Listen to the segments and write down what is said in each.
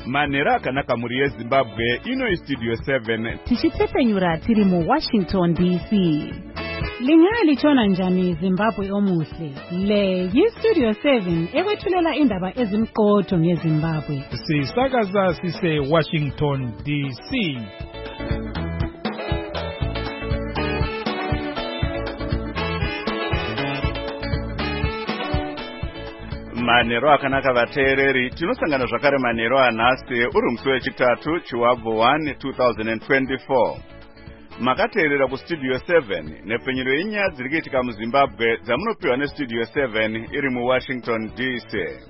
Manera akanaka muri yeZimbabwe ino Studio 7 tichitsepenyura tiri mu Washington DC. Lingalitshona njani Zimbabwe omuhle? Le yiStudio 7 ekwethulela indaba ezimqotho ngeZimbabwe. Sisakaza sise Washington DC. Manero akanaka vateereri, tinosangana zvakare manero anhasi uri musi wechitatu chiwabvu 1 2024. Makateerera kuStudio 7 nepfenyuro yenyaya dziri kuitika muZimbabwe dzamunopiwa neStudio 7 iri muWashington DC.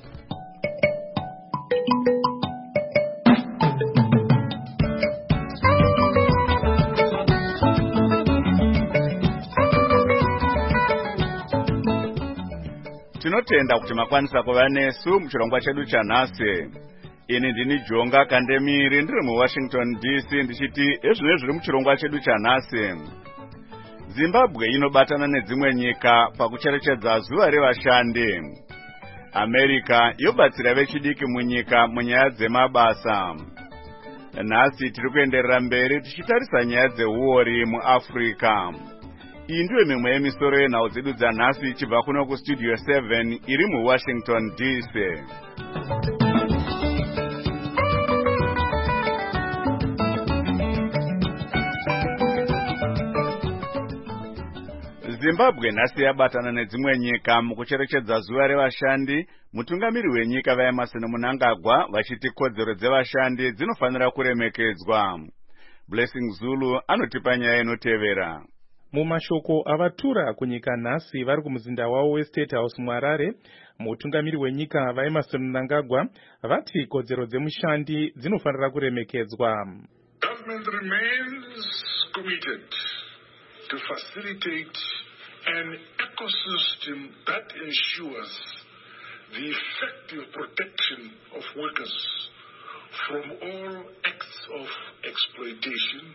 Tinotenda kuti makwanisa kuva nesu muchirongwa chedu chanhasi. Ini ndini Jonga Kandemiri ndiri muWashington DC ndichiti ezvino zviri muchirongwa chedu chanhasi. Zimbabwe inobatana nedzimwe nyika pakucherechedza zuva revashandi. America yobatsira vechidiki munyika munyaya dzemabasa. Nhasi tiri kuenderera mberi tichitarisa nyaya dzeuori muAfrica. Iyi ndiyo mimwe yemisoro yenhau dzedu dzanhasi ichibva kuno kuStudio 7 iri muWashington DC. Zimbabwe nhasi yabatana nedzimwe nyika mukucherechedza zuva revashandi. Mutungamiri wenyika vaEmmerson Mnangagwa vachiti kodzero dzevashandi dzinofanira kuremekedzwa. Blessing Zulu anotipa nyaya inotevera. Mumashoko avatura kunyika nhasi vari kumuzinda wavo weState House muHarare, mutungamiri wenyika vaEmmerson Mnangagwa vati kodzero dzemushandi dzinofanira kuremekedzwa. Government remains committed to facilitate an ecosystem that ensures the effective protection of workers from all acts of exploitation.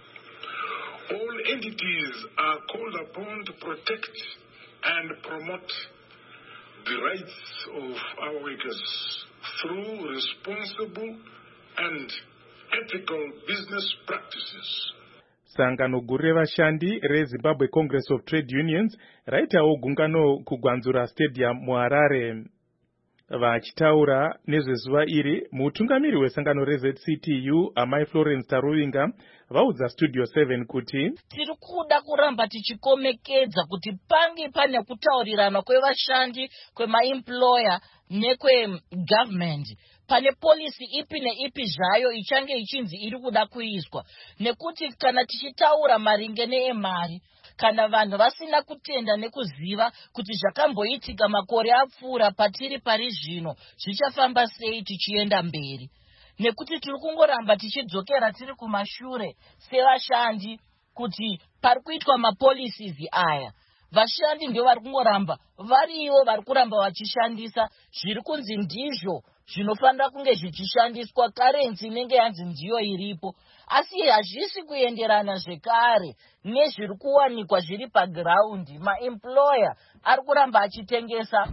All entities are called upon to protect and promote the rights of our workers through responsible and ethical business practices. Sangano guru revashandi reZimbabwe Congress of Trade Unions raitawo gungano kuGwanzura Stadium muHarare. Vachitaura nezvezuva iri, mutungamiri wesangano reZCTU Amai Florence Taruvinga vaudza Studio 7 kuti tiri kuda kuramba tichikomekedza kuti pange pane kutaurirana kwevashandi, kwemaemployer nekwegovernment. Pane policy ipi neipi zvayo ichange ichinzi iri kuda kuiswa. Nekuti kana tichitaura maringe neemari, kana vanhu vasina kutenda nekuziva kuti zvakamboitika makore apfuura patiri pari zvino zvichafamba sei tichienda mberi. Nekuti tiri kungoramba tichidzokera tiri kumashure sevashandi kuti pari kuitwa mapolicies aya. Vashandi ndio vari kungoramba variwo vari kuramba vachishandisa zviri kunzi ndizvo zvinofanira kunge zvichishandiswa, currency inenge yanzi ndiyo iripo, asi hazvisi kuenderana zvekare nezviri kuwanikwa zviri paground. Maemployer ari kuramba achitengesa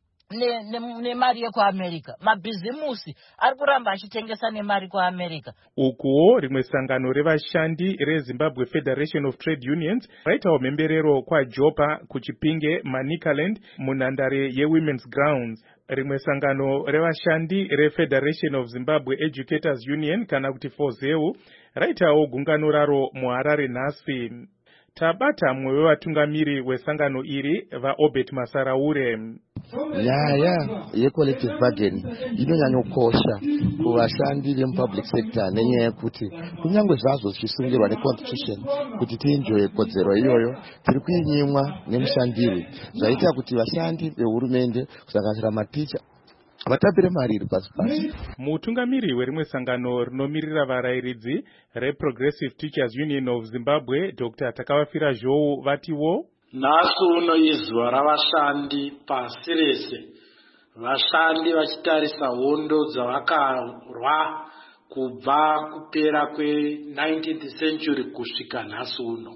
nemari yekuAmerica, mabhizimusi ari kuramba achitengesa nemari kuAmerica. Ukuwo rimwe sangano revashandi reZimbabwe Federation of Trade Unions raitawo mhemberero kwaJopa kuChipinge Manicaland munhandare yeWomen's Grounds. Rimwe sangano revashandi reFederation of Zimbabwe Educators Union kana kuti FOZEU raitawo gungano raro muHarare nhasi. Tabata mumwe wevatungamiri wesangano iri vaObert Masaraure. Nyaya yecollective bargaining inonyanyokosha kuvashandi vemupublic sector nenyaya yekuti kunyange zvazvo zvichisungirwa neconstitution kuti tienjoye kodzero iyoyo, tiri kuinyimwa nemushandiri zvaita kuti vashandi vehurumende kusanganisira maticha vatapire mari iri pasi pasi. Mutungamiri werimwe sangano rinomirira varayiridzi reProgressive Teachers Union of Zimbabwe Dr. Takavafira Zhou vatiwo nhasi uno izuva ravashandi pasi rese, vashandi vachitarisa hondo dzavakarwa kubva kupera kwe19th century kusvika nhasi uno.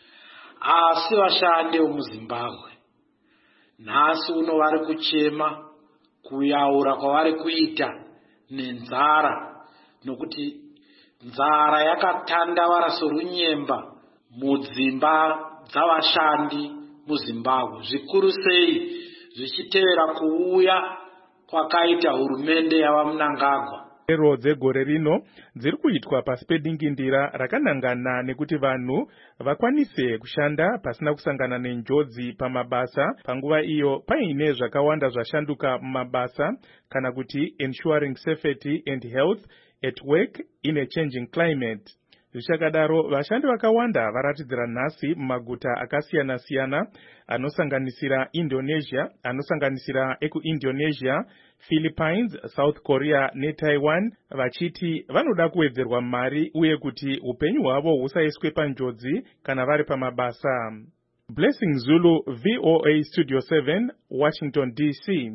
Asi vashandi vemuZimbabwe nhasi uno vari kuchema kuyaura kwavari kuita nenzara nokuti nzara yakatandavara sorunyemba mudzimba dzavashandi muZimbabwe, zvikuru sei zvichitevera kuuya kwakaita hurumende yavaMnangagwa. Ero dzegore rino dziri kuitwa pasi pedingindira rakanangana nekuti vanhu vakwanise kushanda pasina kusangana nenjodzi pamabasa. Panguva iyo paine zvakawanda zvashanduka mumabasa, kana kuti ensuring safety and health at work in a changing climate. Zvichakadaro vashandi vakawanda varatidzira nhasi mumaguta akasiyana-siyana anosanganisira Indonesia, anosanganisira ekuIndonesia, Philippines, South Korea neTaiwan, vachiti vanoda kuwedzerwa mari uye kuti upenyu hwavo husaiswe panjodzi kana vari pamabasa. Blessing Zulu, VOA Studio 7, Washington DC.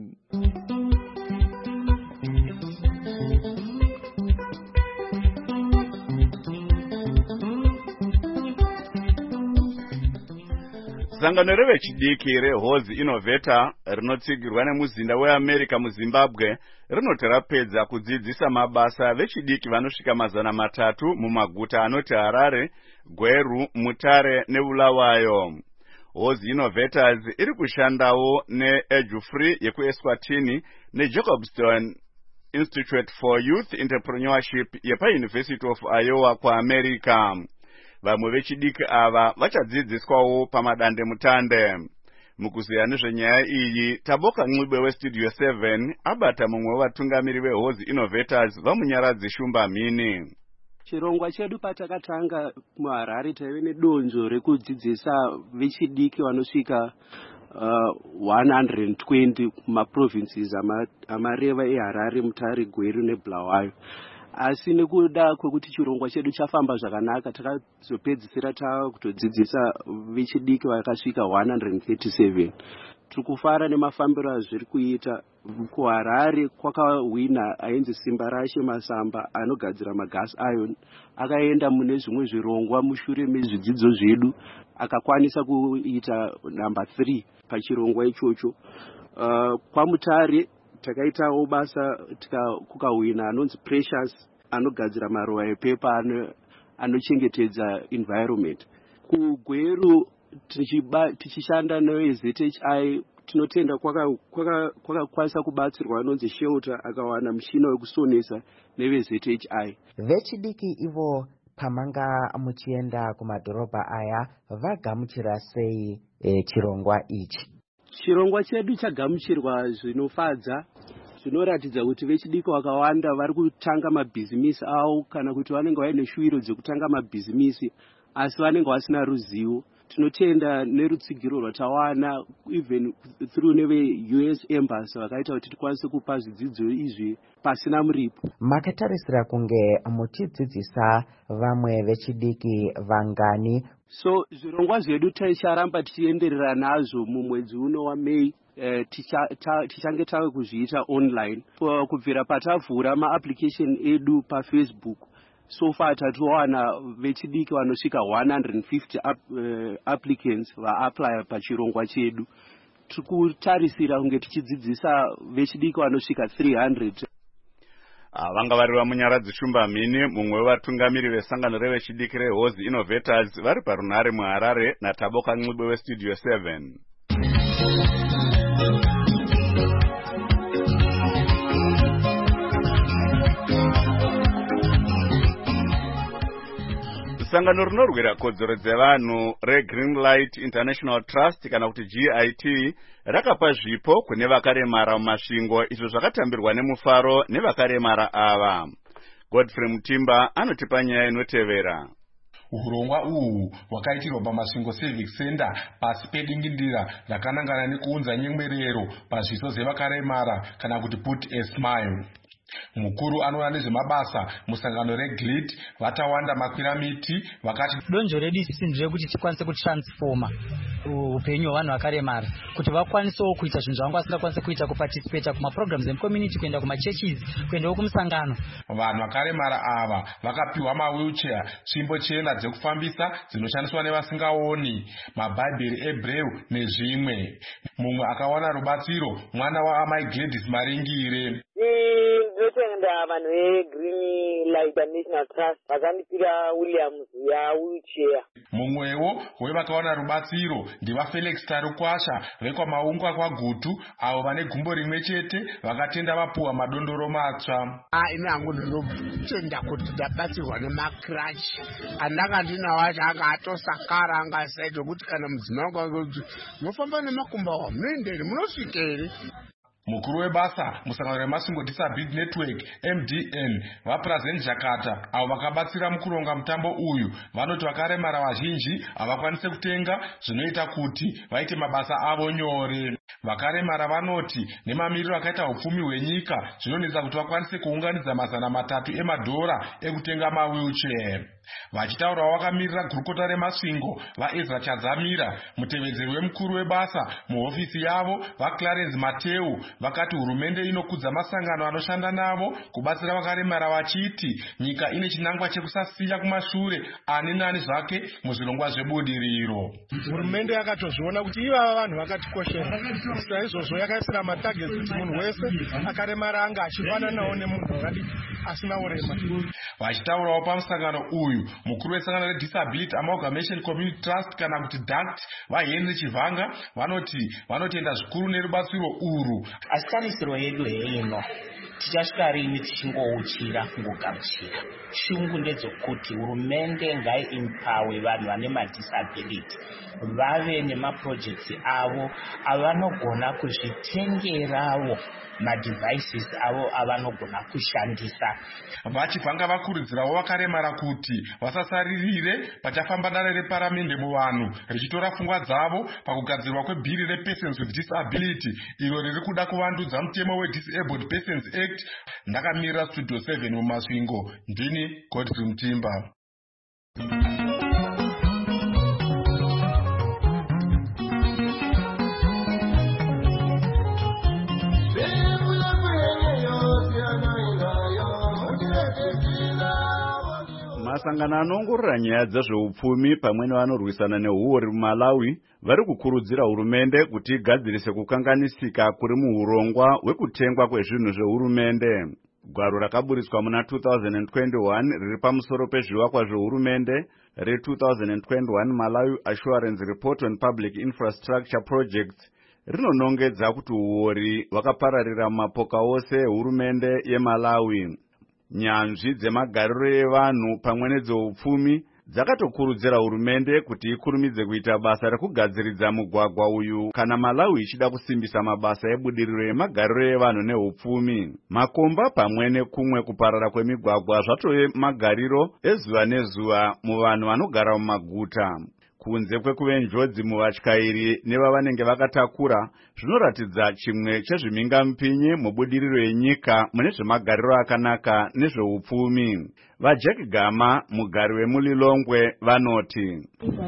Sangano revechidiki reHozi Innovator rinotsigirwa nemuzinda weAmerica muZimbabwe rinoti rapedza kudzidzisa mabasa vechidiki vanosvika 300 mumaguta anoti Harare, Gweru, Mutare neBulawayo. Hozi Innovators iri kushandawo neEdufree yekuEswatini neJacobstown Institute for Youth Entrepreneurship yepaUniversity of Iowa kuAmerica. Vamwe vechidiki ava vachadzidziswawo pamadande mutande. Mukuziya nezvenyaya iyi, Taboka Ncube weStudio 7 abata mumwe wevatungamiri veHozi Innovators vamunyaradzi Shumba Mhini. Chirongwa chedu patakatanga muHarare taive nedonzvo rekudzidzisa vechidiki vanosvika 120 mumaprovinces amareva eHarare, Mutare, Gweru neBulawayo. Asi nekuda kwekuti chirongwa chedu chafamba zvakanaka, takazopedzisira takutodzidzisa vechidiki vakasvika 137. Tikufara nemafambiro azviri kuita. KuHarare kwakawina ainzi Simba Rashe Masamba anogadzira magas iron, akaenda mune zvimwe zvirongwa mushure mezvidzidzo zvedu akakwanisa kuita number 3 pachirongwa ichocho. KwaMutare takaitawo basa kukawina anonzi Precious anogadzira maruva epepa anochengetedza environment. KuGweru tichishanda neZHI tinotenda kwakakwanisa kubatsirwa anonzi Shelter akawana mushina wekusonesa neveZHI. Vechidiki ivo pamanga muchienda kumadhorobha aya vagamuchira sei chirongwa ichi? Chirongwa chedu chagamuchirwa zvinofadza, zvinoratidza kuti vechidiki vakawanda vari kutanga mabhizimisi avo, kana kuti vanenge vaine shuwiro dzekutanga mabhizimisi asi vanenge vasina ruzivo. Tinotenda nerutsigiro rwatawana even through neve-US Embassy vakaita kuti tikwanise kupa zvidzidzo izvi pasina muripo. Makatarisira kunge muchidzidzisa vamwe vechidiki vangani? So zvirongwa zvedu ticharamba tichienderera nazvo mumwedzi uno waMei. Tichange tave kuzviita online kubvira patavhura maapplication edu paFacebook. So far tatowana vechidiki vanosvika 150 applicants vaapply pachirongwa chedu. Tikutarisira kunge tichidzidzisa vechidiki vanosvika 300. Vanga vari vamunyaradzi Shumba Mhini, mumwe wevatungamiri vesangano revechidiki reHozi Innovators vari parunhare muHarare, naTaboka Ncube weStudio 7. Sangano rinorwira kodzero dzevanhu reGreenlight International Trust kana kuti GIT rakapa zvipo kune vakaremara mumasvingo, izvo zvakatambirwa nemufaro nevakaremara ava. Godfrey Mutimba anotipa nyaya inotevera. Urongwa uhu hwakaitirwa pamasvingo Civic Center pasi pedingindira rakanangana nekuunza nyemwerero pazviso zvevakaremara kana kuti put a smile. Mukuru anoona nezvemabasa musangano reGLIT Vatawanda Makwiramiti vakati donzvo redu isisi nderekuti tikwanise kutransforma upenyu hwevanhu vakaremara kuti vakwanisewo kuita zvinhu zvavanga vasingakwanise kuita, kuparticipate kumaprograms emucommunity, kuenda kumachurches, kuendawo kumusangano. Vanhu vakaremara ava vakapiwa mawheelchair, tsvimbo chena dzekufambisa dzinoshandiswa nevasingaoni, mabhaibheri ebreu nezvimwe. Mumwe akawana rubatsiro mwana waamai Gladys Maringire. Ndotenda vanhu veGreen Light National Trust vakandipira Williams ya wheelchair. Mumwewo wevakawana rubatsiro ndivaFelix Tarukwasha vekwamaungwa kwaGutu, avo vane gumbo rimwe chete vakatenda vapuwa madondoro matsva. Ine hangu ndinotenda kuti ndabatsirwa nemakrachi andanga ndinawo acho anga atosakara angasaita kuti kana mudzimai wangu mofamba nemakumba awa munoendere munosvikere. Mukuru webasa musangano remasingo Disability Network MDN vaPresident Jakata avo vakabatsira mukuronga mutambo uyu vanoti vakaremara vazhinji havakwanise kutenga zvinoita kuti vaite mabasa avo nyore. Vakaremara vanoti nemamiriro akaita upfumi hwenyika zvinonetsa kuti vakwanise kuunganidza $300 emadhora ekutenga mawheelchair. Vachitaura vakamirira gurukota remasvingo vaEzra Chadzamira, mutevedzeri wemukuru webasa muhofisi yavo vaClarence Mateu vakati hurumende inokudza masangano anoshanda navo kubatsira vakaremara vachiti nyika ine chinangwa chekusasiya kumashure ani nani zvake muzvirongwa zvebudiriro. Hurumende yakatozviona kuti ivava vanhu vakatikoshera, saizvozvo yakaisira matageti kuti munhu wese akaremara anga achifanana nawo nemunhu asina urema. Vachitaurawo pamusangano uyu mukuru wesangano reDisability Amalgamation Community Trust kana kuti DACT vaHenry Chivanga vanoti vanotenda zvikuru nerubatsiro urwu. Asitarisiro yedu heino tichasvika rini tichingouchira kungogamuchira. Shungu ndedzokuti hurumende ngaiimpawe vanhu vane madisability vave nemaprojects avo avanogona kuzvitengerawo madevices avo avanogona kushandisa. Vachivanga vakurudzirawo vakaremara kuti vasasaririre pachafamba dare reparamende muvanhu richitora pfungwa dzavo pakugadzirwa kwebhiri rePersons with Disability iro riri kuda kuvandudza mutemo weDisabled Persons Act. Ndakamirira Studio 7 mumasvingo, ndini Godfrey Mutimba. Masangano anoongorora nyaya dzezveupfumi pamwe nevanorwisana nehuori muMalawi vari kukurudzira hurumende kuti igadzirise kukanganisika kuri muurongwa hwekutengwa kwezvinhu zvehurumende. Gwaro rakaburiswa muna 2021 riri pamusoro pezvivakwa zvehurumende re-2021 Malawi Assurance Report on Public Infrastructure Projects rinonongedza kuti huori hwakapararira mumapoka ose ehurumende yeMalawi. Nyanzvi dzemagariro evanhu pamwe nedzeupfumi dzakatokurudzira hurumende kuti ikurumidze kuita basa rekugadziridza mugwagwa uyu kana Malawi ichida kusimbisa mabasa ebudiriro emagariro evanhu neupfumi. Makomba pamwe nekumwe kuparara kwemigwagwa zvatove magariro ezuva nezuva muvanhu vanogara mumaguta. Kunze kwekuve njodzi muvatyairi nevavanenge vakatakura, zvinoratidza chimwe chezvimhingamupinyi mubudiriro yenyika mune zvemagariro akanaka nezveupfumi. VaJack Gama, mugari wemuLilongwe, vanoti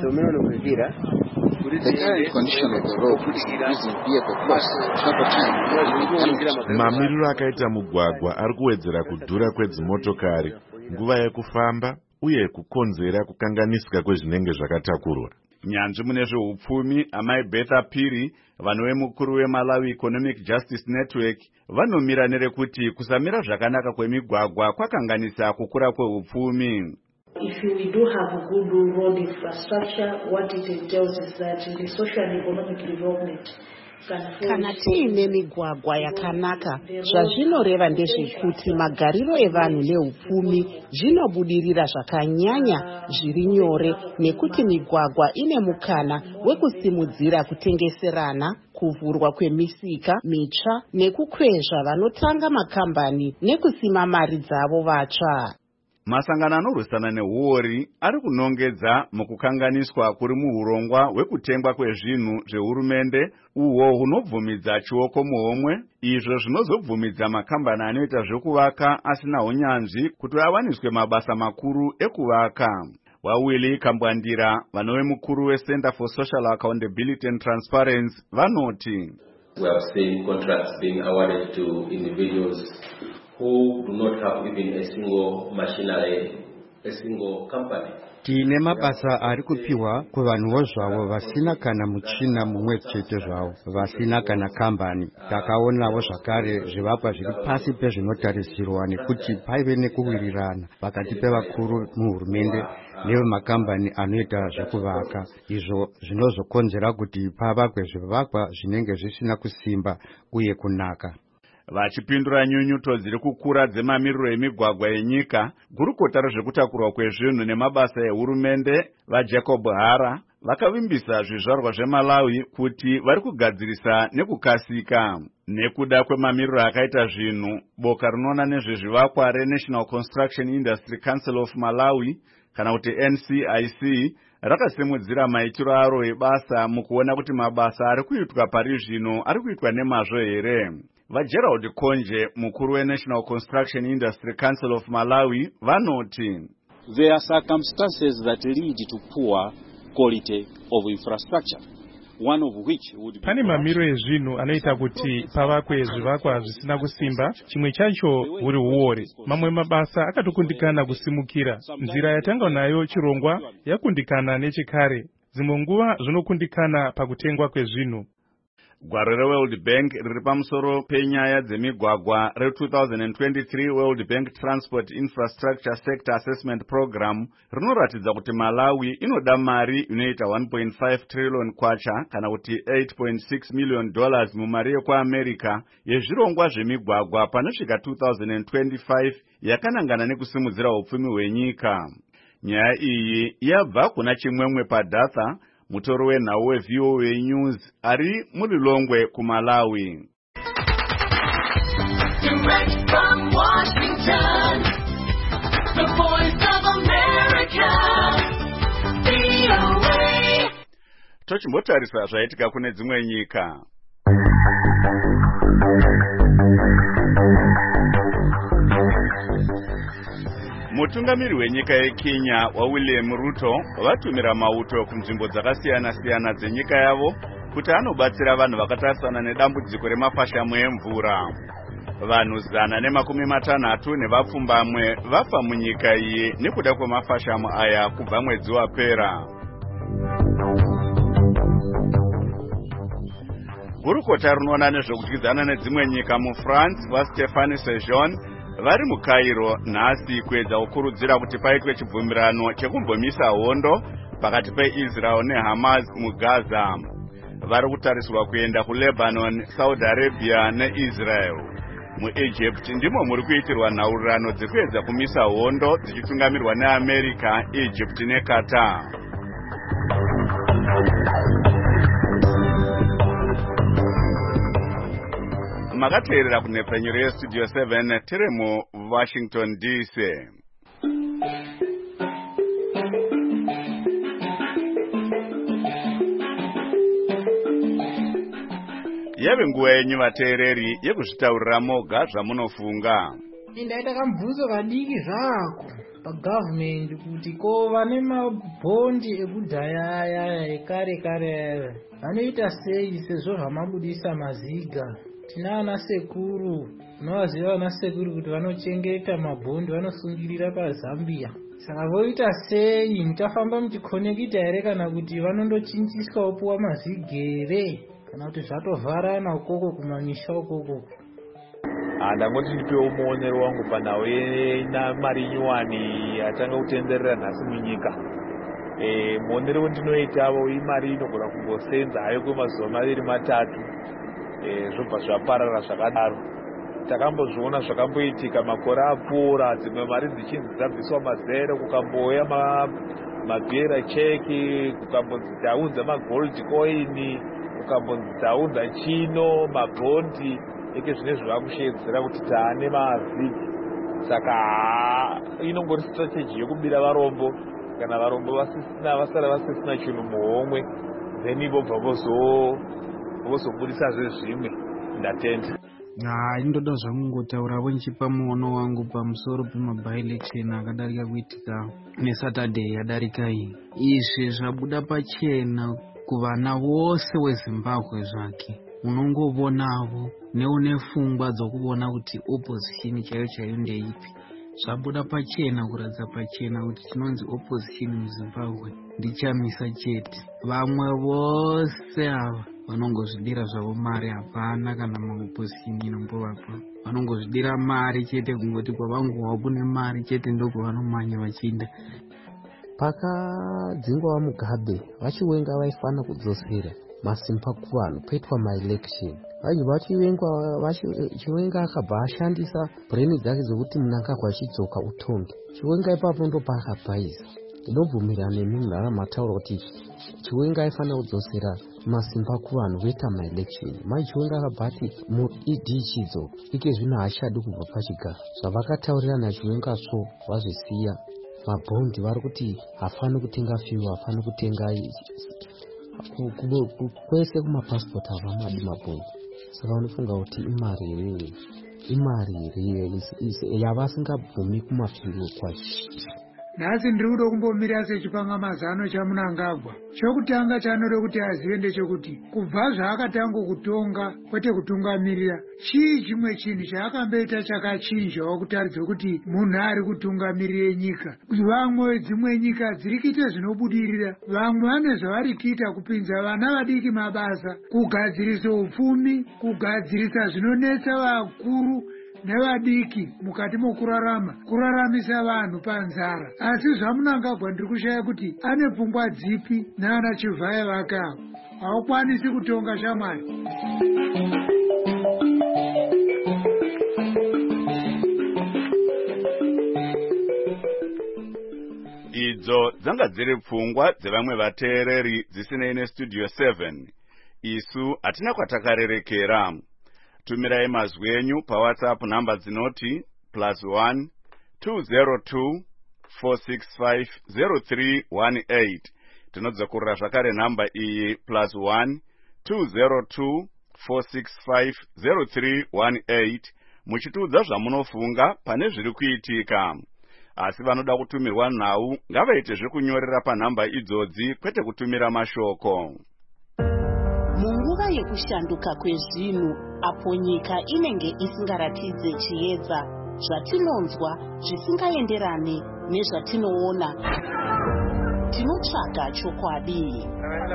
mamiriro akaita mugwagwa ari kuwedzera kudhura kwedzimotokari, nguva yekufamba uye kukonzera kukanganisika kwezvinenge zvakatakurwa. Nyanzvi mune zveupfumi amai Betha Piri, vanhu vemukuru weMalawi Economic Justice Network, vanomira nerekuti kusamira zvakanaka kwemigwagwa kwakanganisa kukura kweupfumi. If we do have a good road infrastructure, what it entails is that in the social and economic development, kana tiine migwagwa yakanaka, zvazvinoreva ndezvekuti magariro evanhu neupfumi zvinobudirira zvakanyanya zviri nyore, nekuti migwagwa ine mukana wekusimudzira kutengeserana, kuvhurwa kwemisika mitsva nekukwezva vanotanga makambani nekusima mari dzavo vatsva. Masangano anorwisana nehuori ari kunongedza mukukanganiswa kuri muurongwa hwekutengwa kwezvinhu zvehurumende uhwo hunobvumidza chioko muhomwe, izvo zvinozobvumidza makambani anoita zvekuvaka asina unyanzvi kuti awaniswe mabasa makuru ekuvaka. Wawili Kambwandira, vanove mukuru weCenter for Social Accountability and Transparency, vanoti we have seen contracts being awarded to individuals who do not have even a single machinery, a single company. tine mabasa ari kupiwa kuvanhuwo zvavo vasina kana muchina mumwe chete zvavo, vasina kana kambani. Takaonawo zvakare zvivakwa zviri pasi pezvinotarisirwa nekuti paive nekuwirirana pakati pevakuru muhurumende nevemakambani anoita zvekuvaka. Izvo zvinozokonzera kuti pavakwe zvivakwa zvinenge zvisina kusimba uye kunaka. Vachipindura nyunyuto dziri kukura dzemamiriro emigwagwa yenyika, gurukota rezvekutakurwa kwezvinhu nemabasa ehurumende vaJacob Hara vakavimbisa zvizvarwa zveMalawi kuti vari kugadzirisa nekukasika. Nekuda kwemamiriro akaita zvinhu, boka rinoona nezvezvivakwa reNational Construction Industry Council of Malawi kana kuti NCIC rakasimudzira maitiro aro ebasa mukuona kuti mabasa ari kuitwa pari zvino ari kuitwa nemazvo here. VaGerald Konje, mukuru weNational Construction Industry Council of Malawi, vanoti there are circumstances that lead to poor quality of infrastructure, one of which would be pane mamiro ezvinhu anoita kuti pavakwe zvivakwa zvisina kusimba. Chimwe chacho uri uore. Mamwe mabasa akatokundikana kusimukira. Nzira yatanga nayo chirongwa yakundikana nechekare. Dzimwe nguva zvinokundikana pakutengwa kwezvinhu. Gwaro reWorld Bank riri pamusoro penyaya dzemigwagwa re-2023 World Bank Transport Infrastructure Sector Assessment Program rinoratidza kuti Malawi inoda mari inoita 1.5 trillion kwacha kana kuti $8.6 million mumari yekuAmerica yezvirongwa zvemigwagwa panosvika 2025 yakanangana nekusimudzira upfumi hwenyika. Nyaya iyi yabva kuna Chimwemwe Padatha, mutori wenhau weVOA News ari muLilongwe kuMalawi. Direct from Washington, the voice of America, VOA. Tochimbotarisa zvaitika kune dzimwe nyika. Mutungamiri wenyika yeKenya waWilliam Ruto vatumira mauto kunzvimbo dzakasiyana-siyana dzenyika yavo kuti anobatsira vanhu vakatarisana nedambudziko remafashamu emvura. Vanhu 150 nevapfumbamwe vafa munyika iyi nekuda kwemafashamu aya kubva mwedzi wapera. Gurukota rinoona nezvekudyidzana nedzimwe nyika muFrance vaStéphane Sejourne vari muCairo nhasi kuedza kukurudzira kuti paitwe chibvumirano chekumbomisa hondo pakati peIsrael neHamas muGaza. Vari kutarisirwa kuenda kuLebanon, Saudi Arabia neIsrael. MuEgypt ndimo muri kuitirwa nhaurirano dzekuedza kumisa hondo dzichitungamirwa neAmerica, Egypt neQatar. Makateerera kunhepfenyuro yeStudio 7 tiri muWashington DC. Yave nguva yenyu vateereri yekuzvitaurira moga zvamunofunga. Ndaita kamubvunzo kadiki zvako pagavhumendi kuti ko vane mabhondi ekudhaya aya ekare aya vanoita sei sezvo zvamabudisa maziga. Tina ana sekuru, unovaziva ana sekuru kuti vanochengeta mabhondi vanosungirira paZambia. Saka voita sei, muchafamba muchikonekita here kana kuti vanondochinjiswa opuwa mazigere kana kuti zvatovharana ukoko kumamisha ukoko? Ndangoti ndipewo muonero wangu panhau mari nyuwani yatanga kutenderera nhasi munyika. Muonero wandinoitawo imari inogona kungosenza hayo kwemazuva 2-3 zvobva zvaparara zvakadaro. Takambozviona zvakamboitika makore apfuura, dzimwe mari dzichinzi dzabviswa mazero, kukambouya magera cheki, kukambonzi dzaunza magold coin, kukambonzi dzaunza chino mabhondi eke zvine zvakushedzera kuti taane mavhiki. Saka inongori strategy yekubira varombo, kana varombo vasara vasisina chinhu muhomwe, then vobva vozobudisa zvezvimwe. Ndatenda. Indoda zvamungotaurawo nchipa muono wangu pamusoro pemaby-election akadarika kuitika neSaturday yadarika iyi. Izvi zvabuda pachena kuvana vose weZimbabwe zvake. Unongovonavo neune pfungwa dzokuvona kuti opposition chaiyo ndeipi. zvabuda pachena kuratidza pachena kuti chinonzi opposition muzimbabwe ndichamisa chete. Vamwe vose ava vanongozvidira zvavo mari, hapana kana maopposition inombovapo. Vanongozvidira mari chete, kungoti kwavangowa kune mari chete ndokwavanomanya vachiinda. Pakadzingwa Mugabe vachiwenga vaifana kudzosera masimba kuvanhu poitwa maelection. Chiwenga akabva ashandisa brain dzake dzokuti Mnangagwa achidzoka utongi. Chiwenga ipapo ndo paakabhaisa. Ndinobvumirana nemi matauro kuti Chiwenga aifana kudzosera masimba kuvanhu voita maelection. Chiwenga akabva ati mu-ED chidzo ike zvino haachadi kubva pachigaro. Zvavakataurirana Chiwenga so vazvisiya. Mabhondi vari kuti hafani kutenga fiwa, hafani kutenga kwese kumapasipoti havamadi mabhondi. Saka unofunga kuti imari here yavasingabvumi kumafiwo kwacho. Nhasi ndiri kuda kumbomira sechipanga mazano chaMnangagwa. Chokutanga chanode kuti azive ndechekuti kubva zvaakatanga kutonga kwete kutungamirira, chii chimwe chinhu chaakamboita chakachinjawo kutaridza kuti munhu ari kutungamirire nyika. Vamwe dzimwe nyika dziri kuita zvinobudirira, vamwe vane zvavari kuita kupinza vana vadiki mabasa, kugadzirisa upfumi, kugadzirisa zvinonetsa vakuru nevadiki mukati mokuraramisa vanhu panzara. Asi zvaMnangagwa ndiri kushaya kuti ane pfungwa dzipi naana Chivhaya vake avo. Haukwanisi kutonga shamwari. Idzo dzanga dziri pfungwa dzevamwe vateereri dzisinei nestudio 7. Isu hatina kwatakarerekera. Tumirai mazwi enyu paWhatsApp namba dzinoti +1 202 465 0318. Tinodzokorera zvakare namba iyi +1 202 465 0318 muchitiudza zvamunofunga pane zviri kuitika. Asi vanoda kutumirwa nhau ngavaite zvekunyorera panhamba idzodzi kwete kutumira mashoko. Munguva yekushanduka kwezvinhu, apo nyika inenge isingaratidze chiedza, zvatinonzwa zvisingaenderane nezvatinoona, tinotsvaga chokwadi.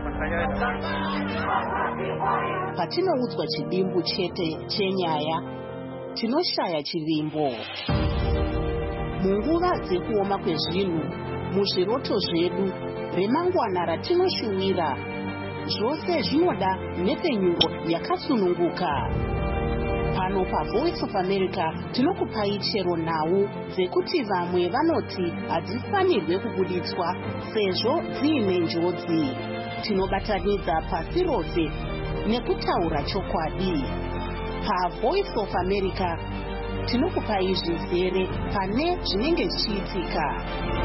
Patinoudzwa chidimbu chete chenyaya, tinoshaya chivimbo. Munguva dzekuoma kwezvinhu, muzviroto zvedu, remangwana ratinoshuwira, zvose zvinoda nhepfenyuro yakasununguka. Pano paVoice of America tinokupai chero nhau dzekuti vamwe vanoti hadzifanirwe kubuditswa sezvo dziine njodzi. Tinobatanidza pasi rose nekutaura chokwadi. PaVoice of America tinokupai zvizere pane zvinenge zvichiitika.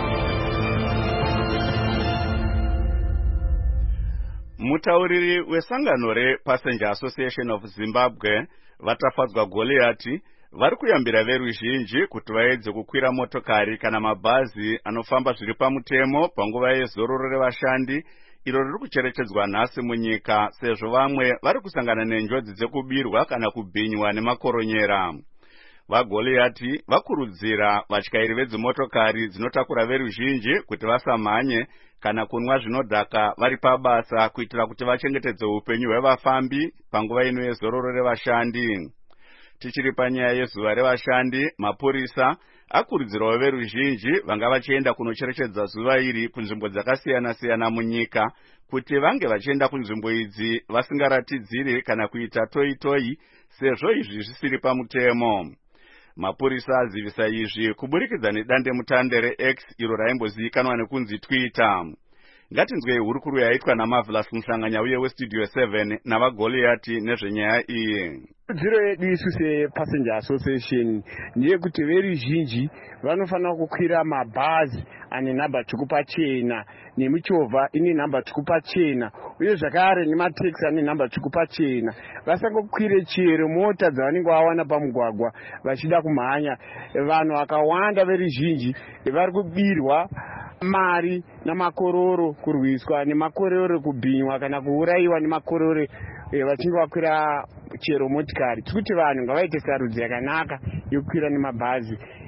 Mutauriri wesangano rePassenger Association of Zimbabwe vatafadzwa Goliati vari kuyambira veruzhinji kuti vaedze kukwira motokari kana mabhazi anofamba zviri pamutemo panguva yezororo revashandi iro riri kucherechedzwa nhasi munyika, sezvo vamwe vari kusangana nenjodzi dzekubirwa kana kubhinywa nemakoronyera. VaGoliati vakurudzira vatyairi vedzimotokari dzinotakura veruzhinji kuti vasamhanye kana kunwa zvinodhaka vari pabasa kuitira kuti vachengetedze upenyu hwevafambi panguva ino yezororo revashandi. Tichiri panyaya yezuva revashandi, mapurisa akurudzirawo veruzhinji vanga vachienda kunocherechedza zuva iri kunzvimbo dzakasiyana-siyana munyika kuti vange vachienda kunzvimbo idzi vasingaratidziri kana kuita toyi-toyi, sezvo izvi zvisiri pamutemo. Mapurisa azivisa izvi kuburikidza nedandemutande reX iro raimbozivikanwa nekunzi Twitter. Ngatinzwei hurukuru yaitwa naMarvelous Musanganya uye weStudio 7 navaGoliati nezvenyaya iyi. Kurudziro yedu isu sePassenger Association ndeyekuti veruzhinji vanofanira kukwira mabhazi ane nhamba tsvuku pachena nemichovha ine nhamba tsvuku pachena uye zvakare nemateksi ane nhamba tsvuku pachena. Vasangokwire chero mota dzavanenge vawana pamugwagwa vachida kumhanya. Vanhu vakawanda veruzhinji vari kubirwa mari namakororo kurwiswa nemakororo kubhinywa kana kuurayiwa nemakororo vachinge vakwira chero motikari. Tikuti vanhu ngavaite sarudzo yakanaka yokukwira nemabhazi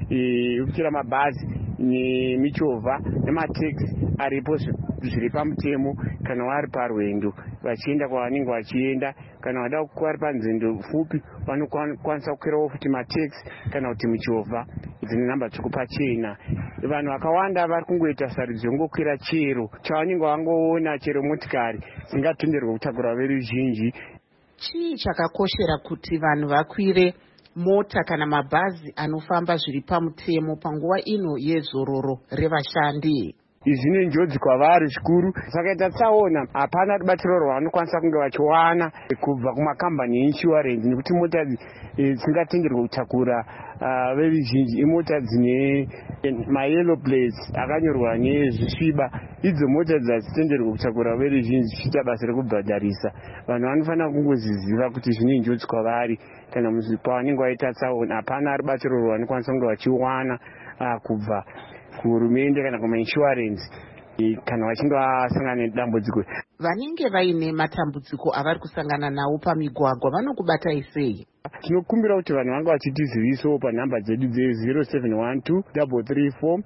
kukwira mabhazi nemichovha nemateksi aripo zviri pamutemo kana vari parwendo vachienda kwavanenge vachienda. Kana vada vari panzendo pfupi vanokwanisa kukwirawo futi mateksi kana kuti michovha dzine namba tsvuku pachena. Vanhu vakawanda vari kungoita sarudzo yongokwira chero chavanenge vangoona, chero motikari dzingatenderwa kutakura veruzhinji. Chii chakakoshera kuti vanhu vakwire mota kana mabhazi anofamba zviri pamutemo panguva ino yezororo revashandi? Zvine njodzi kwavari zvikuru, saka tsaona hapana rubatsiro rwavanokwanisa kunge vachiwana kubva kumakambani einsurance, nekuti mota dzisingatenderwa kutakura veruzhinji imota dzine mayellow plates akanyorwa nezvisviba. Idzo mota dzatitenderwa kutakura veruzhinji zvichiita basa rekubhadharisa. Vanhu vanofanira kungoziziva kuti zvine njodzi kwavari kana pavanenge vaita tsaona. Hapana rubatsiro rwavanokwanisa kunge vachiwana kubva kuhurumende kana kumainsurance kana vachinge vasangana nedambudziko. Vanenge vaine matambudziko avari kusangana nawo pamigwagwa vanokubatai sei? Tinokumbira kuti vanhu vanga vachitizivisawo panhamba dzedu dze0712 334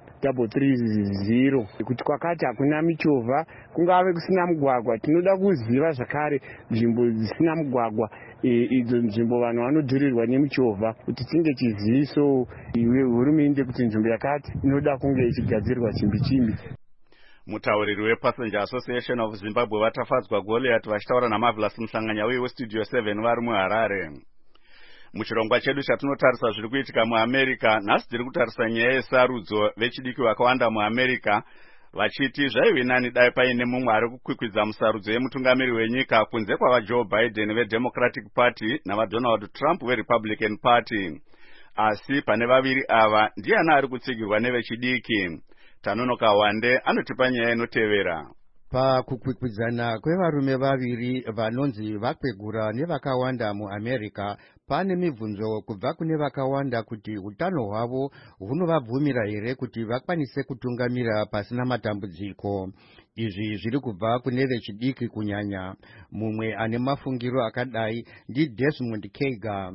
330 kuti kwakati hakuna michovha, kungave kusina mugwagwa. Tinoda kuziva zvakare nzvimbo dzisina mugwagwa, idzo nzvimbo vanhu vanodhurirwa nemichovha, kuti tinge chiziviso hurumende kuti nzvimbo yakati inoda kunge ichigadzirwa chimbi. Mutauriri wePassenger Association of Zimbabwe vatafadzwa Goliath vachitaura naMarvelous Musanganya uye weStudio 7 vari muHarare. Muchirongwa chedu chatinotarisa zviri kuitika muAmerica, nhasi tiri kutarisa nyaya yesarudzo vechidiki vakawanda muAmerica vachiti zvaive nani dai paine mumwe ari kukwikwidza musarudzo yemutungamiri wenyika kunze kwavaJoe Biden veDemocratic Party navaDonald Trump veRepublican Party. Asi pane vaviri ava ndiani ari kutsigirwa nevechidiki? Tanonoka Wande anotipa nyaya inotevera. Pakukwikwidzana kwevarume vaviri vanonzi vakwegura nevakawanda muAmerica, pane mibvunzo kubva kune vakawanda kuti utano hwavo hunovabvumira here kuti vakwanise kutungamira pasina matambudziko. Izvi zviri kubva kune vechidiki kunyanya. Mumwe ane mafungiro akadai ndiDesmond Kager.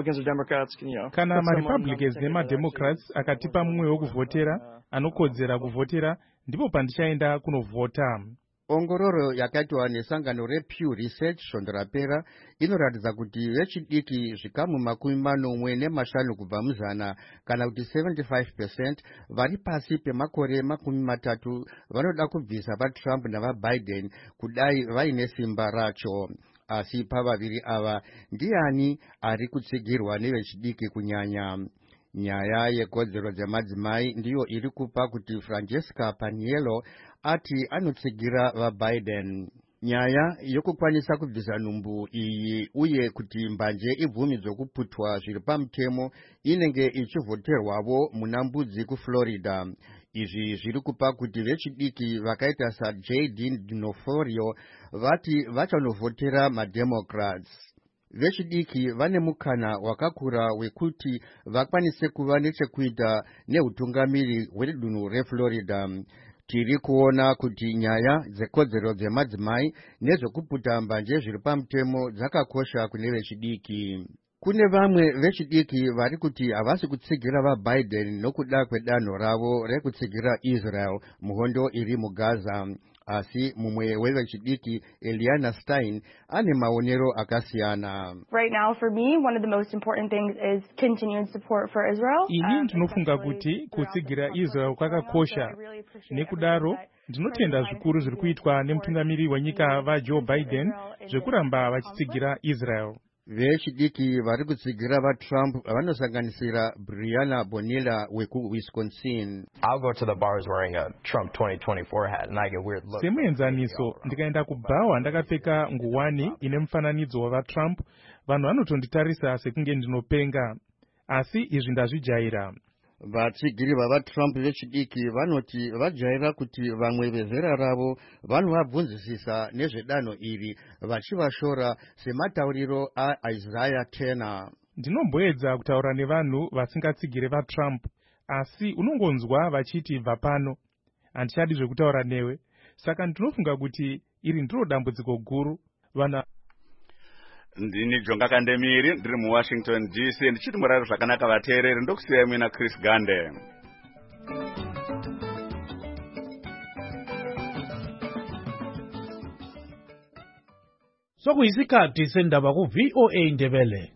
Kana maRepublicans nemaDemocrats akatipa mumwe wokuvhotera anokodzera kuvhotera, ndipo pandichaenda kunovhota. Ongororo yakaitwa nesangano rePew Research svondo rapera inoratidza kuti vechidiki zvikamu 45 kubva muzana kana kuti 75% vari pasi pemakore 30 vanoda kubvisa vaTrump navaBiden kudai vaine simba racho. Asi pavaviri ava ndiani ari kutsigirwa nevechidiki kunyanya? Nyaya yekodzero dzemadzimai ndiyo iri kupa kuti Francesca Paniello ati anotsigira vaBiden. Nyaya yokukwanisa kubvisa nhumbu iyi uye kuti mbanje ibvumidzwe kuputwa zviri pamutemo inenge ichivhoterwavo muna Mbudzi kuFlorida. Izvi zviri kupa kuti vechidiki vakaita saJay D'Onofrio vati vachanovhotera maDemocrats. Vechidiki vane mukana wakakura wekuti vakwanise kuva nechekuita neutungamiri hwedunhu reFlorida. Tiri kuona kuti nyaya dzekodzero dzemadzimai nezvekuputa mbanje zviri pamutemo dzakakosha kune vechidiki. Kune vamwe vechidiki vari kuti havasi kutsigira vaBiden nokuda kwedanho ravo rekutsigira Israel muhondo iri muGaza. Asi mumwe wevechidiki Eliana Stein ane maonero akasiyana. Right now for me one of the most important things is continued support for Israel. Ini ndinofunga kuti kutsigira Israel kwakakosha. Nekudaro ndinotenda zvikuru zviri kuitwa nemutungamiri wenyika vaJoe Biden zvekuramba vachitsigira Israel. Vechidiki vari kutsigira vaTrump vanosanganisira Brianna Bonilla wekuWisconsin. I'll go to the bars wearing a Trump 2024 hat and I get weird looks. Semuenzaniso ndikaenda kubhawa ndakapfeka nguwani ine mufananidzo wavaTrump, vanhu vanotonditarisa sekunge ndinopenga. Asi izvi ndazvijaira. Vatsigiri vavaTrump vechidiki vanoti vajaira kuti vamwe vezera ravo vanovabvunzisisa nezvedanho iri vachivashora sematauriro aIsaiah 10. Ndinomboedza kutaura nevanhu vasingatsigiri vaTrump, asi unongonzwa vachiti bva pano. Handichadi zvekutaura newe, saka ndinofunga kuti iri ndiro dambudziko guru. ndini Jonga Kandemiri ndiri muWashington DC ndichiti murari zvakanaka vateereri ndokusiyai mina Chris Gande. Sokuyisikhathi sendaba ku VOA Ndebele.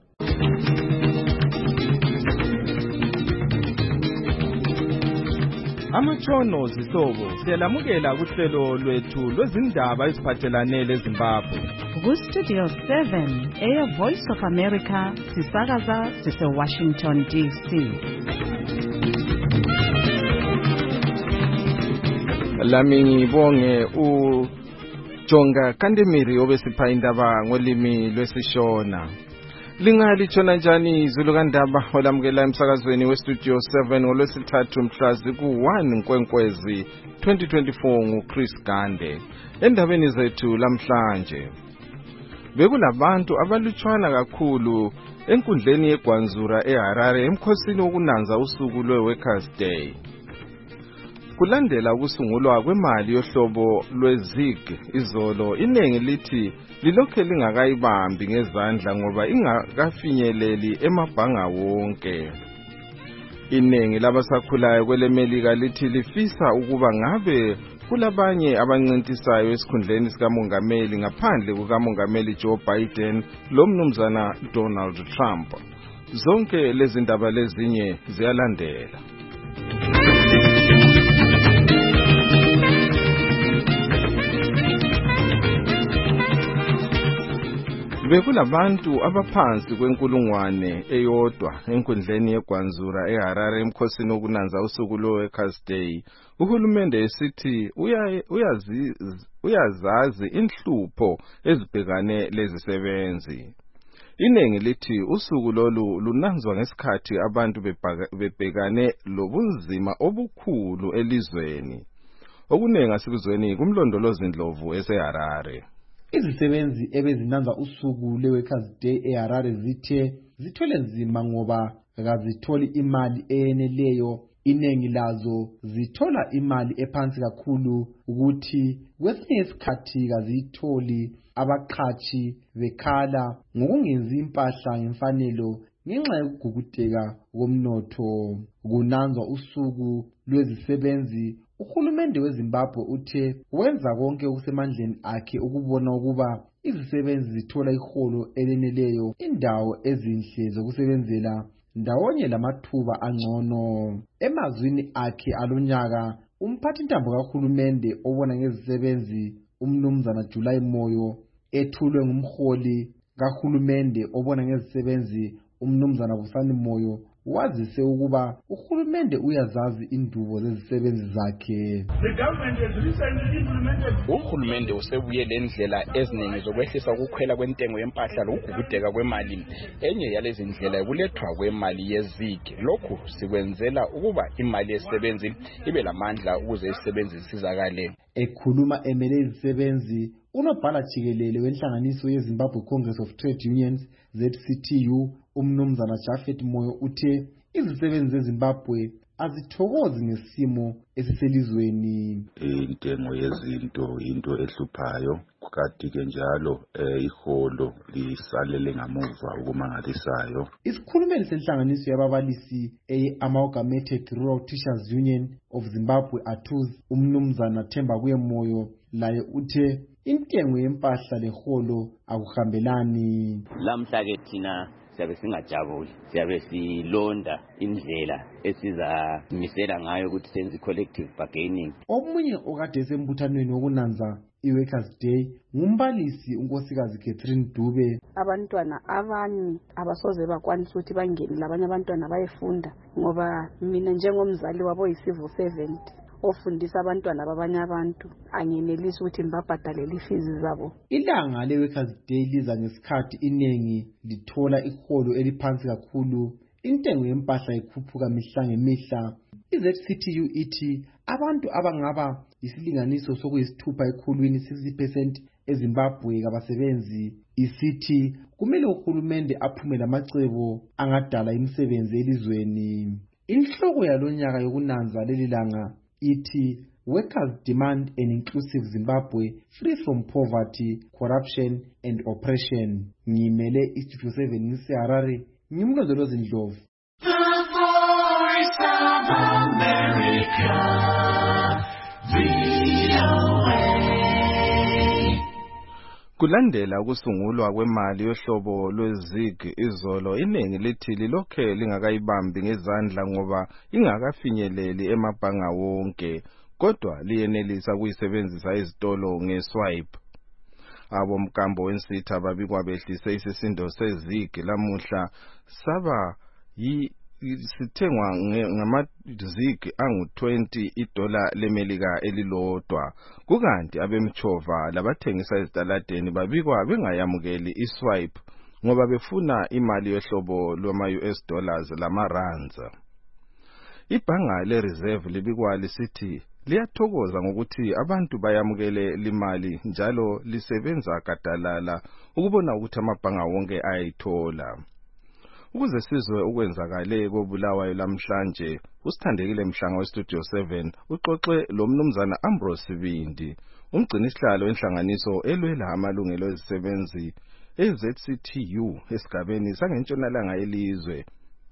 Amatshono zihlobo siyalamukela kuhlelo lwethu lwezindaba eziphathelane leZimbabwe. Ku-Studio 7 Air Voice of America sisakaza sise-Washington DC. Lami ngibonge uJonga Kandemiri obesipha indaba ngolimi lwesishona. Lingalithona njani izulu kandaba olamukela emsakazweni weStudio 7 ngolwesithathu mhla ziku-1 Nkwenkwezi 2024 nguChris Gande. Endabeni zethu lamhlanje bekulabantu abalutshwana kakhulu enkundleni yeGwanzura eHarare emkhosini wokunanza usuku lwe-Workers' Day. Kulandela ukusungulwa kwemali yohlobo lweZig izolo, inengi lithi lilokhe lingakayibambi ngezandla ngoba ingakafinyeleli emabhanga wonke. Inengi labasakhulayo kwelemelika lithi lifisa ukuba ngabe kulabanye abancintisayo esikhundleni sikamongameli ngaphandle kukamongameli Joe Biden lo mnumzana Donald Trump. Zonke lezi ndaba lezinye ziyalandela. Bekulabantu abaphansi kwenkulungwane eyodwa enkundleni yeGwanzura eHarare emkhosini wokunanza usuku lwe-Workers' Day. Uhulumende esithi uyazazi inhlupho ezibhekane lezisebenzi. Inengi lithi usuku lolu lunanzwa ngesikhathi abantu bebhekane lobunzima obukhulu elizweni. Okunengi asikuzweni kumlondolozi Ndlovu eseHarare. Izisebenzi ebezinanza usuku le-Workers' Day eHarare zithe zithwele nzima ngoba kazitholi imali eyeneleyo. Inengi lazo zithola imali ephansi kakhulu ukuthi kwesinye isikhathi kazitholi. Abaqhashi bekhala ngokungenzi impahla ngemfanelo ngenxa yokugugudeka komnotho. Kunanzwa usuku lwezisebenzi, uhulumende weZimbabwe uthe wenza konke okusemandleni akhe ukubona ukuba izisebenzi zithola iholo eleneleyo, indawo ezinhle zokusebenzela ndawonye lamathuba angcono. Emazwini akhe alonyaka, umphathintambo kahulumende obona ngezisebenzi umnumzana July Moyo ethulwe ngumholi kahulumende obona ngezisebenzi umnumzana Busani Moyo wazise ukuba uhulumende uyazazi indubo zezisebenzi zakhe. Uhulumende usebuye lendlela eziningi zokwehlisa ukukhwela kwentengo yempahla lokugugudeka kwemali. Enye yalezi ndlela ukulethwa kwemali yeZig. Lokhu sikwenzela ukuba imali yezisebenzi ibe lamandla ukuze izisebenzi zisizakale. Ekhuluma emele izisebenzi, unobhala jikelele wenhlanganiso yeZimbabwe Congress of Trade Unions ZCTU umnumzana Japhet Moyo uthe izisebenzi zeZimbabwe azithokozi ngesimo esiselizweni. Intengo yezinto into ehluphayo, kukati ke njalo iholo lisalele ngamuva ukumangalisayo. Isikhulumeli senhlanganiso yababalisi Amalgamated Rural Teachers Union of Zimbabwe ATUZ umnumzana Themba Kuyemoyo laye uthe intengo yempahla leholo akuhambelani. Lamhla ke thina siyabe singajabuli, siyabe silonda indlela esizamisela ngayo ukuthi senze collective bargaining. Omunye okade esembuthanweni wokunanza i-Workers' Day ngumbalisi unkosikazi Catherine Dube. Abantwana abanye abasoze bakwanisa ukuthi bangene labanye abantwana bayefunda ngoba mina njengomzali wabo yi-civil servant ofundisa abantwana babanye abantu angenelisi ukuthi ngibabhadalele ifizi zabo. Ilanga le-Workers' Day liza ngesikhathi inengi lithola iholo eliphansi kakhulu, intengo yempahla ikhuphuka mihla ngemihla. I-ZCTU ithi abantu abangaba isilinganiso sokuyisithupha ekhulwini 60% eZimbabwe kabasebenzi. Isithi kumele uhulumende aphume lamacebo angadala imisebenzi elizweni. Inhloko yalonyaka yokunanza leli langa ithi workers demand an inclusive Zimbabwe free from poverty, corruption and oppression. Ngimele Studio 7 ngiseHarare, ngimlondolozi Ndlovu. The Voice of America, VOA. Kulandela ukusungulwa kwemali yohlobo lwezig izolo, iningi lithi lilokhe lingakayibambi ngezandla ngoba ingakafinyeleli emabhanga wonke, kodwa liyenelisa ukuyisebenzisa izitolo ngeswipe. Abomkambo wensitha babikwa behlise isisindo sezig lamuhla saba sithengwa ngamazig angu-20 idola lemelika elilodwa, kukanti abemchova labathengisa ezitaladeni babikwa bengayamukeli iswipe ngoba befuna imali yohlobo lwama-US dollars lama-rands. Ibhanga le-Reserve libikwa lisithi liyathokoza ngokuthi abantu bayamukele limali njalo lisebenza gadalala ukubona ukuthi amabhanga wonke ayithola. Ukuze sizwe ukwenzakale koBulawayo lamhlanje, usithandekile Mhlanga weStudio 7 uxoxe lo mnumzana Ambrose Sibindi, umgcinisihlalo wenhlanganiso elwela amalungelo ezisebenzi eZCTU esigabeni sangentshonalanga yelizwe.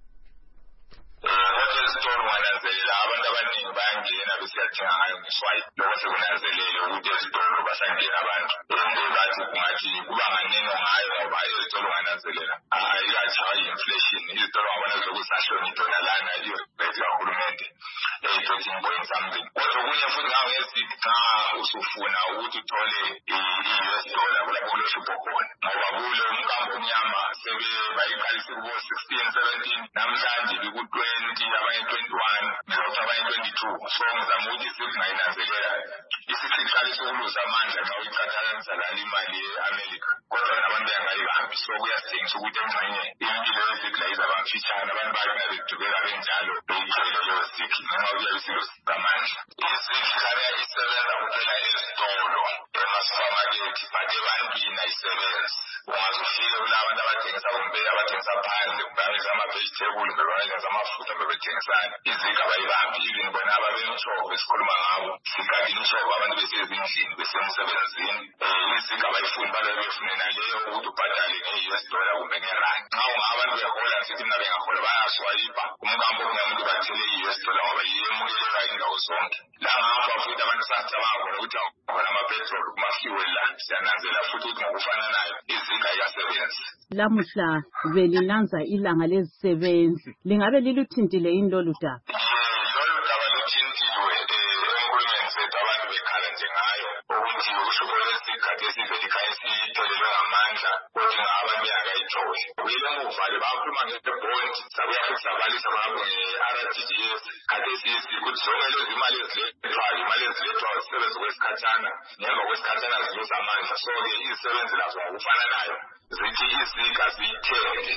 Siyathenga ngayo ngeswipe lokho sekunanzelele ukuthi ezitolo basangena abantu bathi kungathi kuba nganeno ngayo ngoba ezitolo ngananzelela ayikatshaya inflation izitolo ngabona zokusahloni idonalana iyo kahulumende 13.something kodwa kunye futhi ngawo ngesithi xa usufuna ukuthi uthole i-US dollar kulapho kulohlupho khona ngoba kulo umkambo omnyama bayiqalise kubo 16, 17 namhlanje biku-20 abanye 21 ngizokuthi abanye 22 so ngizama ukuthi singayinanzelela isiqali sokuluza amandla xa uyiqhathanisa lali imali ye-America kodwa nabantu yangayihambi so kuyasithengisa ukuthi engxenye impilo yezigla izabamfitshane abantu bayabedubeka benjalo beyithele leyo zikhi ngenxa kuyabe isiluzamandla izikhi khanya isebenza kuphela ezitolo emasupermarket but ebantwini ayisebenzi ungazufika kulabantu abathengisa kumbe abathengisa phandle kumbe abathengisa ama-vegetable kumbe abathengisa amafutha bebethengisana izikhi abayibambi even bona ababemtshoko esikhuluma ngabo sikade imtshoko abantu besezindlini besemsebenzini izikhi abayifuni balobe befunena leyo ukuthi ubhadale nge-US dollar kumbe ngerandi nxa ungabantu behola sithi mna bengahola bayaswayipa umkambo kungamuntu bathele i-US dollar ngoba yemukeleka indawo zonke la ngapha futhi abantu sasicabanga khona ukuthi khona ama-petrol kuma-fuel la siyananzela futhi ukuthi ngokufananayo izikhi ayasebenzi. Lamuhla belinanza ilanga lezisebenzi, lingabe liluthintile yini lolu daba? Lolu daba luthintiwe enkulumeni zethu abantu bekhala nje ngayo ukuthi uhlupho lwesikhathi esivele ikhanya siphelelwe ngamandla ukuthi abantu bengakayitholi. Kuyile muvale bakhuluma nge-bond sabuya futhi sabalisa ngapho nge-RTGS kade sithi ukuthi zonke lezi imali ezilethwayo imali ezilethwayo zisebenza kwesikhatshana ngemva kwesikhatshana ziluza amandla so-ke izisebenzi lazo ngokufananayo zithi izikha ziyithenge.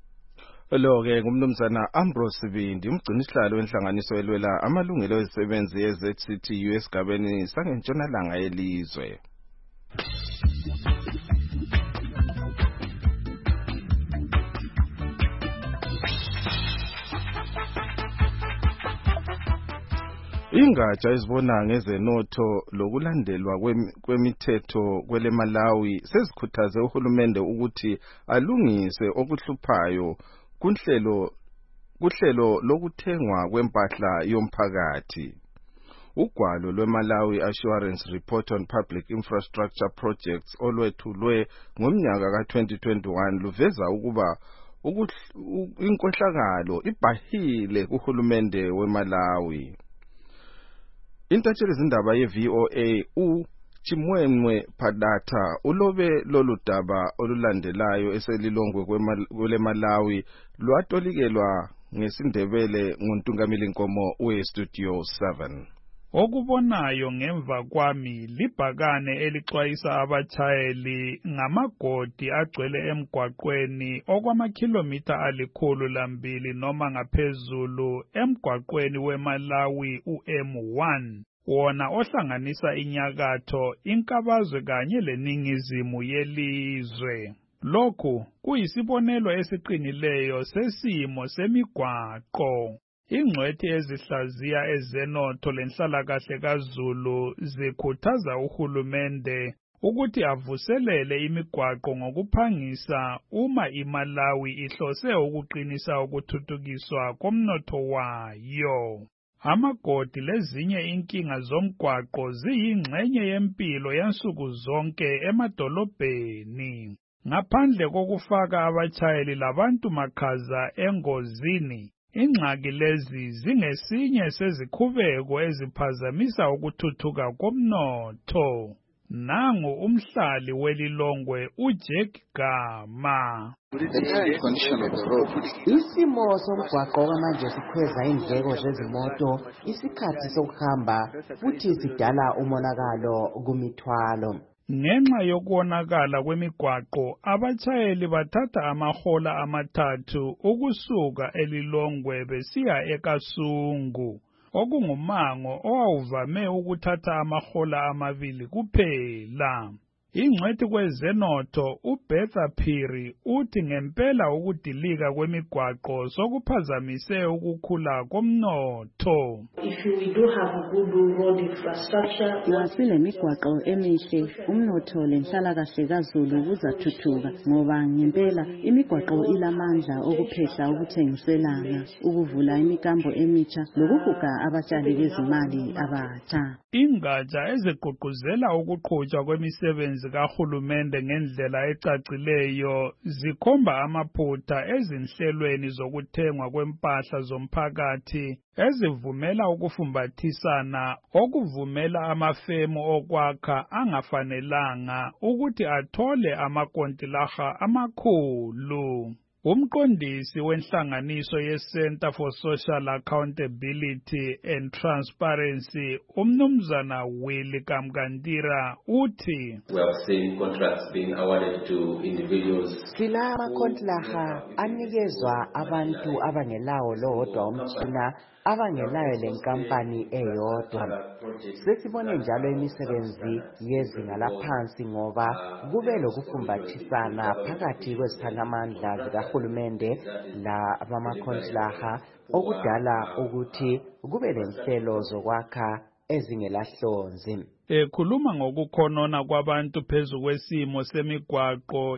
Lo-ke ngumnumzana Ambrose Sibindi, umgcinisihlalo wenhlanganiso elwela amalungelo ezisebenzi ye-ZCTU esigabeni sangentshonalanga yelizwe. Ingatsha ezibona ngezenotho lokulandelwa kwemithetho kwele Malawi sezikhuthaze uhulumende ukuthi alungise okuhluphayo kuhlelo lokuthengwa kwempahla yomphakathi. Ugwalo lweMalawi Assurance Report on Public Infrastructure Projects olwethulwe ngomnyaka ka-2021 luveza ukuba inkohlakalo ibhahile kuhulumende weMalawi. Intatheli izindaba ye-VOA uChimwemwe Phadatha ulobe lolu daba olulandelayo eselilongwe kwele Malawi lwatolikelwa ngesindebele nguNtungamili Nkomo we-Studio 7. Okubonayo ngemva kwami libhakane elixwayisa abatshayeli ngamagodi agcwele emgwaqweni okwamakhilomitha 100 noma ngaphezulu emgwaqweni weMalawi uM1 wona ohlanganisa inyakatho, inkabazwe kanye leningizimu yelizwe. Lokhu kuyisibonelo esiqinileyo sesimo semigwaqo. ingcwethi ezihlaziya ezenotho lenhlalakahle kaZulu zikhuthaza uhulumende ukuthi avuselele imigwaqo ngokuphangisa uma iMalawi ihlose ukuqinisa ukuthuthukiswa komnotho wayo. Amagodi lezinye inkinga zomgwaqo ziyingxenye yempilo yansuku zonke emadolobheni. Ngaphandle kokufaka abatshayeli labantu makhaza engozini, ingxaki lezi zingesinye sezikhubeko eziphazamisa ukuthuthuka komnotho. Nangu umhlali welilongwe uJack Gama. Isimo somgwaqo manje sikhweza indleko zezimoto, isikhathi sokuhamba futhi sidala umonakalo kumithwalo. Ngenxa yokuwonakala kwemigwaqo, abatshayeli bathatha amahola amathathu ukusuka eLilongwe besiya eKasungu, okungumango owawuvame ukuthatha amahola amabili kuphela. Ingcwethi kwezenotho uBetha Phiri uthi ngempela ukudilika kwemigwaqo sokuphazamise ukukhula komnotho. Silemigwaqo emihle, umnotho lenhlalakahle kaZulu kuzathuthuka ngoba ngempela imigwaqo ilamandla okuphehla ukuthengiselana, ukuvula imikambo emitsha lokuhuga abatshali bezimali abatsha. Ingatsha ezigqugquzela ukuqhutshwa kwemisebenzi kahulumende ngendlela ecacileyo zikhomba amaphutha ezinhlelweni zokuthengwa kwempahla zomphakathi ezivumela ukufumbathisana okuvumela amafemu okwakha angafanelanga ukuthi athole amakontilaha amakhulu. Umqondisi wenhlanganiso ye-Center for Social Accountability and Transparency, umnumzana Willie Kamkandira, uthi, We have seen contracts being awarded to individuals. Sila amakontilaha anikezwa abantu abangelawo lodwa umtshina abangelayo lenkampani eyodwa. Sesibone njalo imisebenzi yezinga laphansi ngoba kube lokufumbathisana phakathi kweziphathamandla zikahulumende la abamakontilaha okudala ukuthi kube lenhlelo zokwakha ezingelahlonzi. Ekhuluma ngokukhonona kwabantu phezu kwesimo semigwaqo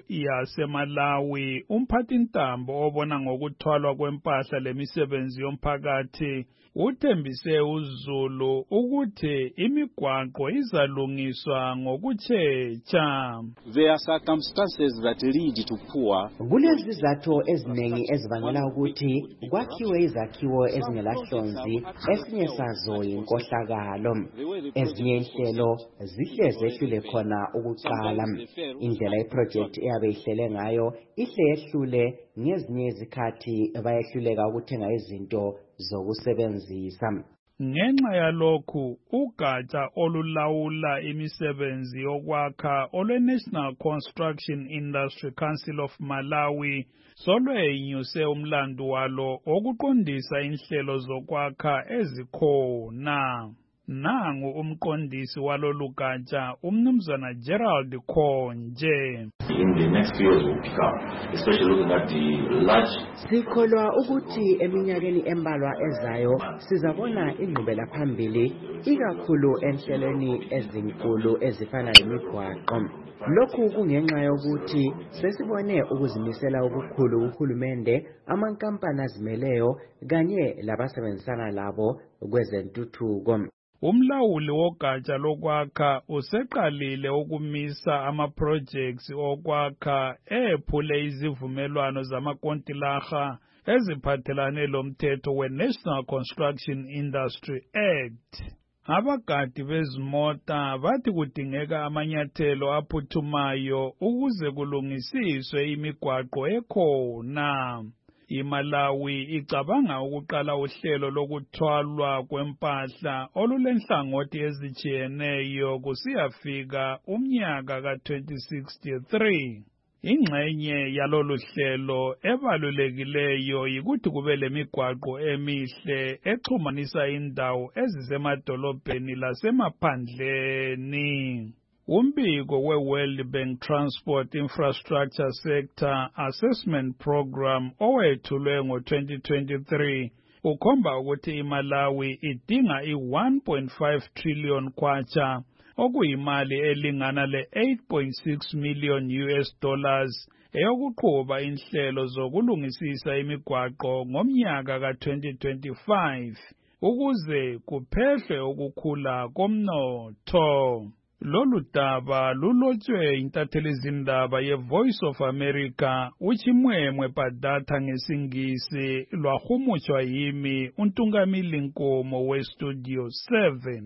yaseMalawi, umphathintambo obona ngokuthwalwa kwempahla lemisebenzi yomphakathi uthembise uZulu ukuthi imigwaqo izalungiswa ngokutshetsha. There are circumstances that lead to poor. Kulezizathu eziningi ezibangela ukuthi kwakhiwe izakhiwo ezingelahlonzi, esinye sazo yinkohlakalo. Ezinye inhlelo zihle zehlule khona ukuqala. Indlela iproject eyabe ihlele ngayo ihle yehlule, ngezinye izikhathi bayehluleka ukuthenga izinto zokusebenzisa. Ngenxa yalokhu, ugatsha olulawula imisebenzi yokwakha olwe-National Construction Industry Council of Malawi solwenyuse umlandu walo wokuqondisa inhlelo zokwakha ezikhona. Nangu umqondisi walolu gatsha umnumzana Gerald Konje. In the next few years will pick up, especially looking at the large. Sikholwa ukuthi eminyakeni embalwa ezayo sizabona ingqubela phambili ikakhulu enhlelweni ezinkulu ezifana nemigwaqo. Lokhu kungenxa yokuthi sesibone ukuzimisela okukhulu kuhulumende, amankampani azimeleyo kanye labasebenzisana labo kwezentuthuko. Umlawuli wogatsha lokwakha useqalile ukumisa ama-projects okwakha ephule izivumelwano zamakontilaha eziphathelane lomthetho we-National Construction Industry Act. Abagadi bezimota bathi kudingeka amanyathelo aphuthumayo ukuze kulungisiswe imigwaqo ekhona. iMalawi icabanga ukuqala uhlelo lokuthwalwa kwempahla olulenhlangothi ezitshiyeneyo kusiyafika umnyaka ka-2063. Ingxenye yalolu hlelo ebalulekileyo yikuthi kube lemigwaqo emihle exhumanisa indawo ezisemadolobheni lasemaphandleni. Umbiko we-World Bank Transport Infrastructure Sector Assessment Program owethulwe ngo-2023 ukhomba ukuthi iMalawi idinga i-1.5 trillion kwacha okuyimali elingana le-8.6 million US dollars eyokuqhuba inhlelo zokulungisisa imigwaqo ngomnyaka ka-2025 ukuze kuphehlwe ukukhula komnotho. Lolu daba lulotshwe intathelizindaba ye-Voice of America uChimwemwe Padatha ngesingisi lwahumutshwa yimi uNtungamili Nkomo weStudio 7.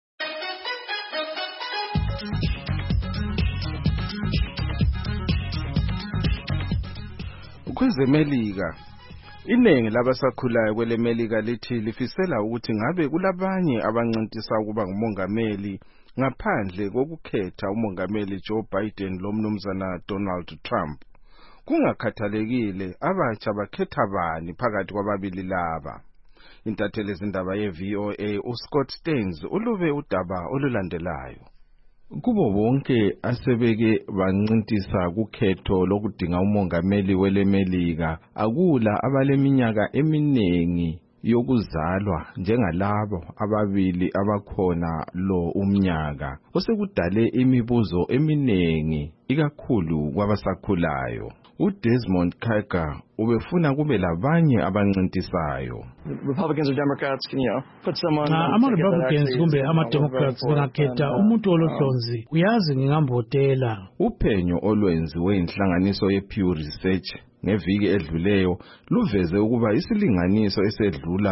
Kwezemelika iningi labasakhulayo kwelemelika lithi lifisela ukuthi ngabe kulabanye abancintisa ukuba ngumongameli ngaphandle kokukhetha umongameli Joe Biden lo mnumzana Donald Trump. Kungakhathalekile abatsha bakhetha bani phakathi kwababili laba. Intathelizindaba ye-VOA uScott Stearns ulube udaba olulandelayo. Kubo bonke asebeke bancintisa kukhetho lokudinga umongameli welemelika akula abaleminyaka eminengi yokuzalwa njengalabo ababili abakhona lo umnyaka osekudale imibuzo eminengi ikakhulu kwabasakhulayo. uDesmond Kaka ubefuna kube labanye abancintisayo. Republicans or Democrats can, put someone ama-Republicans kumbe ama-Democrats bengakhetha umuntu olohlonzi uyazi ngingambotela. Uphenyo olwenziwe inhlanganiso ye-Pew Research ngeviki edluleyo luveze ukuba isilinganiso esedlula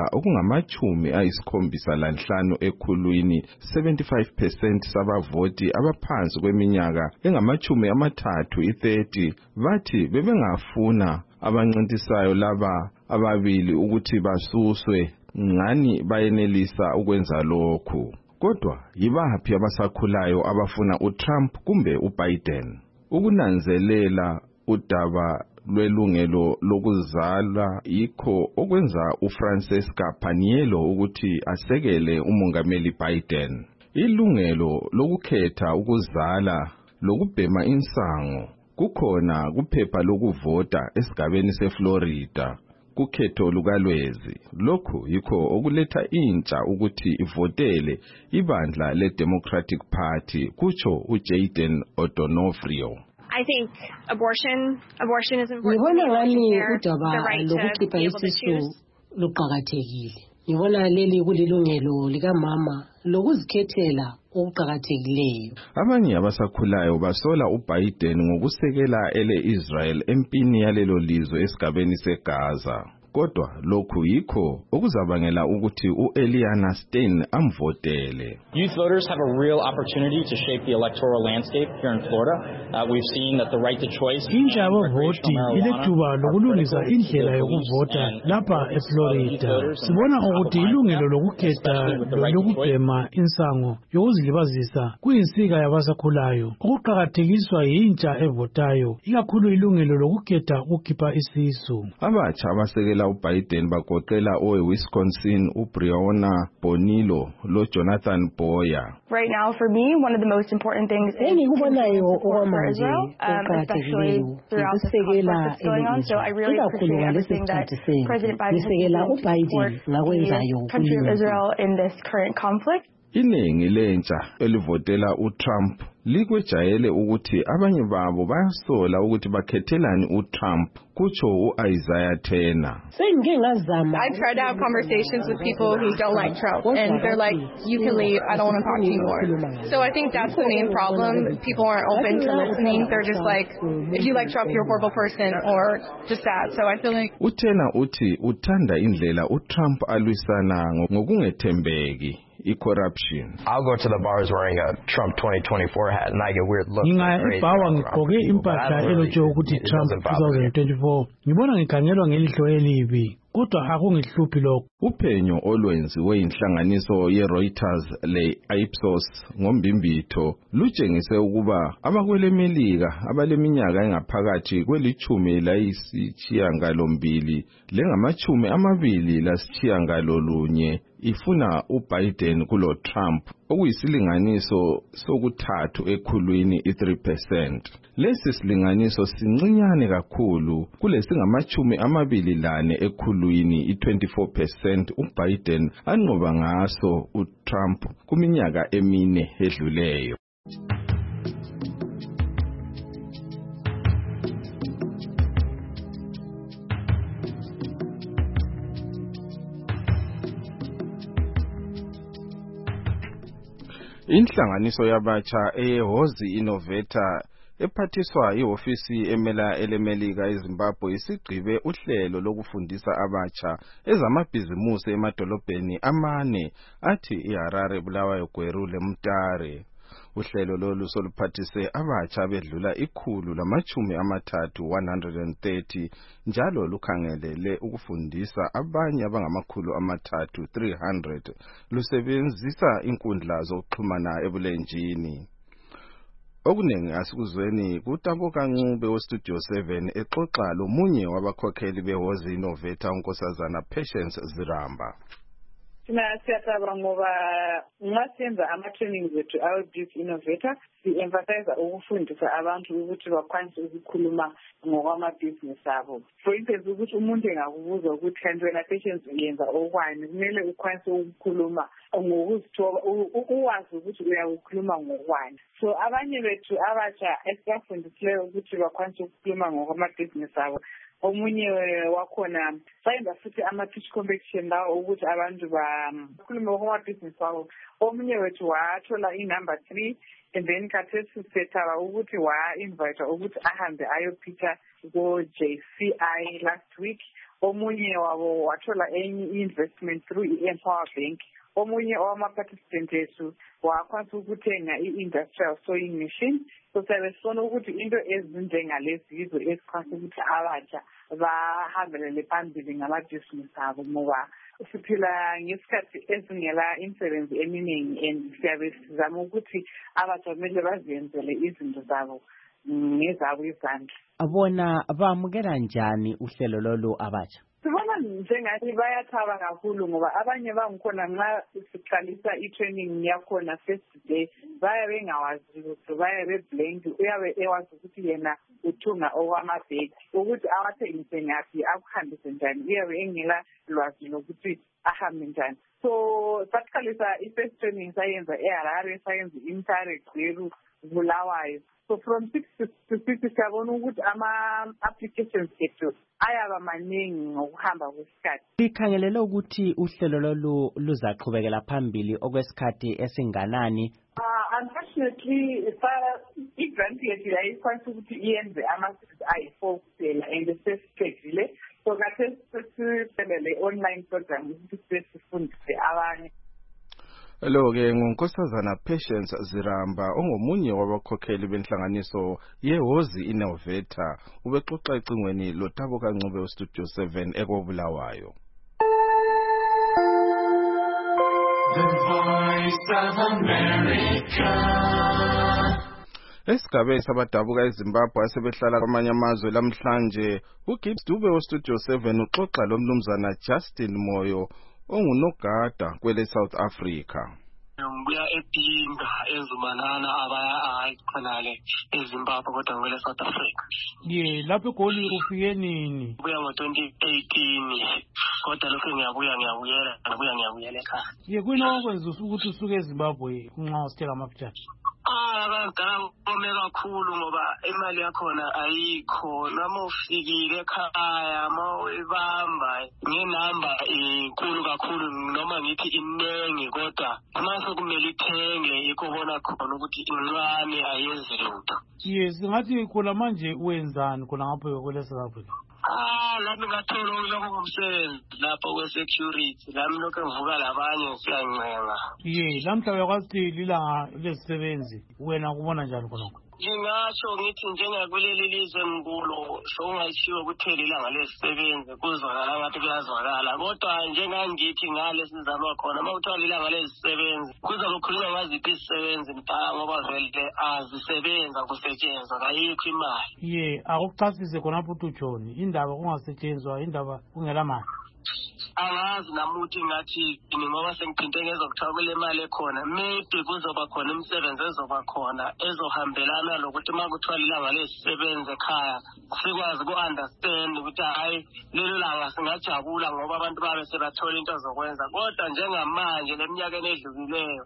okungama-75 ekhulwini 75% sabavoti abaphansi kweminyaka engama-30 bathi bebengafuna abancintisayo laba ababili ukuthi basuswe ngani bayenelisa ukwenza lokhu. Kodwa yibaphi abasakhulayo abafuna uTrump kumbe uBiden? Ukunanzelela udaba lwelungelo lokuzala yikho okwenza uFrancesca Paniello ukuthi asekele umongameli Biden. Ilungelo lokukhetha ukuzala lokubhema insango kukhona kuphepha lokuvota esigabeni seFlorida kukhetho lukalwezi. Lokhu yikho okuletha intsha ukuthi ivotele ibandla leDemocratic Party kutsho uJayden O'Donofrio. I think abortion is important. Ngibona ngani udaba lokukhipha isisu luqhakathekile. Ngibona leli kulilungelo likamama lokuzikhethela okuqhakathekileyo. Abanye abasakhulayo basola uBiden ngokusekela ele-Israel empini yalelo lizwe esigabeni seGaza. Kodwa lokhu yikho okuzabangela ukuthi uEliana Stein amvotele. Youth voters have a real opportunity to shape the electoral landscape here in Florida. We've seen that the right to choice. Intsha yabavoti ilethuba lokulungisa indlela yokuvota lapha eFlorida. Sibona ukuthi ilungelo lokukhetha lokubhema insango yokuzilibazisa kuyinsika yabasakhulayo. Okuqhakathekiswa yintsha evotayo, ikakhulu ilungelo lokukhetha ukukhipha isisu. Abatsha abasekela uBiden bagoqela oweWisconsin uBreonna Bonillo loJonathan Boyer. Right now, for me, one of the most important things is for Israel, especially throughout this conflict that's going on. So I really appreciate everything that President Biden has done to support the country of Israel in this current conflict. Iningi lentsha elivotela uTrump likwejayele ukuthi abanye babo bayasola ukuthi bakhethelani uTrump kutsho uIsaiah Turner. I've tried to have conversations with people who don't like Trump and they're like, you can leave, I don't want to talk to you more. So I think that's the main problem. People aren't open to listening. They're just like, if you like Trump, you're a horrible person or just that. So I feel like uTurner uthi uthanda indlela uTrump alwisana ngokungethembeki. Corruption. I'll go to the bars wearing a Trump 2024 hat and I get weird looks. Ngingayibhawa ngigqoke impahla elotshe ukuthi Trump 2024. Ngibona ngikhangelwa ngelihlo elibi. Kodwa akungihluphi lokho. Uphenyo olwenziwe inhlanganiso yeReuters le-Ipsos ngombimbitho lutshengise ukuba abakwelemelika abaleminyaka engaphakathi kweli-18 lengama-29 ifuna uBiden kulo Trump okuyisilinganiso sokuthathu ekhulwini 3%. Lesi silinganiso sincinyane kakhulu kulesingama-24 ekhulwini 24% 5% uBiden anqoba ngaso uTrump kuminyaka emine edluleyo. Inhlanganiso yabatsha eyeHozi Innovator ephathiswa ihofisi emela elemelika eZimbabwe isigqibe uhlelo lokufundisa abatsha ezamabhizimusi emadolobheni amane athi iHarare, Bulawayo, Gweru leMutare. Uhlelo lolu soluphathise abatsha bedlula 130 njalo lukhangelele ukufundisa abanye abangamakhulu amathathu 300 lusebenzisa inkundla zokuxhumana ebulenjini. Okunengi asikuzweni kuTaboka Ncube weStudio 7 exoxa lomunye wabakhokheli beHozi Innovator uNkosazana Patience Ziramba. Siyataba ngoba ngasenza ama-trainings wethu awe-Youth Innovator si-emphasize ukufundisa abantu ukuthi bakwanise ukukhuluma ngokwamabhizinisi abo. For instance, ukuthi umuntu engakubuza ukuthi kanti wena Patience uyenza okwani, kumele ukwanise ukukhuluma ngokuzithoba, ukwazi ukuthi uyakukhuluma ngokwani. So abanye bethu abatsha esibafundisileyo ukuthi bakwanise ukukhuluma ngokwamabhizinisi abo, omunye wakhona sayenza futhi ama-pitch competition lawo ukuthi abantu bakhulume ngokwamabhizinisi wabo. Omunye wethu wathola i-number 3 and then khathesi sethaba ukuthi wa-invite ukuthi ahambe ayopitcha ko-JCI last week. Omunye wabo wathola enye investment through i-Empower Bank. Omunye wama-participant ethu wakwanisa ukuthenga i-industrial sewing machine. So siyabe sifuna ukuthi into ezinjengalezi yizo ezikwanisa ukuthi abatsha bahambelele phambili ngamabhizinisi abo, ngoba siphila ngesikhathi ezingela imisebenzi eminingi and siyabe sizama ukuthi abatsha kumele baziyenzele izinto zabo ngezabo izandla. Bona bamukela njani uhlelo lolu abatsha? Sibona njengathi bayathaba kakhulu ngoba abanye bangikhona nxa siqalisa i-training yakhona first day bayabe bengawazi ukuthi bayabe blank, uyabe ewazi ukuthi yena uthunga okwamabhegi ukuthi awathengise ngaphi akuhambise njani, uyabe engela lwazi lokuthi ahambe njani. So saqalisa i-first training sayenza eHarare, sayenza iMutare, Gweru, Bulawayo. So from 6 to 6 siyabona ukuthi ama-applications ethu ayaba maningi ngokuhamba kwesikhathi. Likhangelele ukuthi uhlelo lolu luzaqhubekela phambili okwesikhathi esinganani? Unfortunately, i-grant yethu yayikwanisa ukuthi iyenze ama-6 ayi-4 kuphela and sesiqedile. So khathesi sesibelele online program ukuthi sesifundise abanye. Lo-ke nguNkosazana Patience Ziramba ongomunye wabakhokheli benhlanganiso yeHozi Innovator ubexoxa ecingweni loTaboka Ncube weStudio 7 ekobulawayo. The Voice of America. Esigabeni sabadabuka eZimbabwe asebehlala kwamanye amazwe lamhlanje uGibbs Dube weStudio 7 uxoxa lomnumzana Justin Moyo ongunogada kwele South Africa. Ngibuya ePinga eZumanana abaya khonale eZimbabwe kodwa ngele South Africa. Lapho eGoli ufike nini? Buya ngo-2018 kodwa lokho ngiyabuyela ekhaya. Kuyini okwenza ukuthi usuke eZimbabwe nxa usithela amapitshana? Abadala bome kakhulu ngoba imali yakhona ayikho, noma ufikile ekhaya ma uyibamba ngenamba inkulu kakhulu noma ngithi inengi kodwa mase kumele ithenge ikubona khona ukuthi incane ayenzi lutho. Singathi khona manje wenzani khona ngapho kwele South Africa? Lami ngathola lokho ngomsebenzi lapho kwe-security, lami lokho ngivuka labanye siyancenga. Lamhla uyakwazi ukuthi lilanga lesisebenzi wena kubona njani khonokho? Ngingatsho ngithi njengakuleli lizwe ngikulo sokungashiwo ukuthi ilanga lesisebenzi kuzwakala ngathi kuyazwakala, kodwa njengangithi ngale sizalwa khona uma kuthiwa ilanga lesisebenzi kuzabe kukhulunywa ngaziphi isisebenzi mdala ngoba vele azisebenza kusetshenzwa kayikho imali. Akukuchasise khonapho uthi utshoni indaba kungasetshenzwa indaba kungela mali. angazi namuthi ngathi ngoba sengiphinte ngezokuthiwa kule mali ekhona maybe kuzoba khona imisebenzi ezoba khona ezohambelana lokuthi uma kuthiwa lilanga lesisebenzi ekhaya sikwazi ku-understand ukuthi hayi lelo langa singajabula ngoba abantu babe sebathola into zokwenza kodwa njengamanje leminyakeni edlulileyo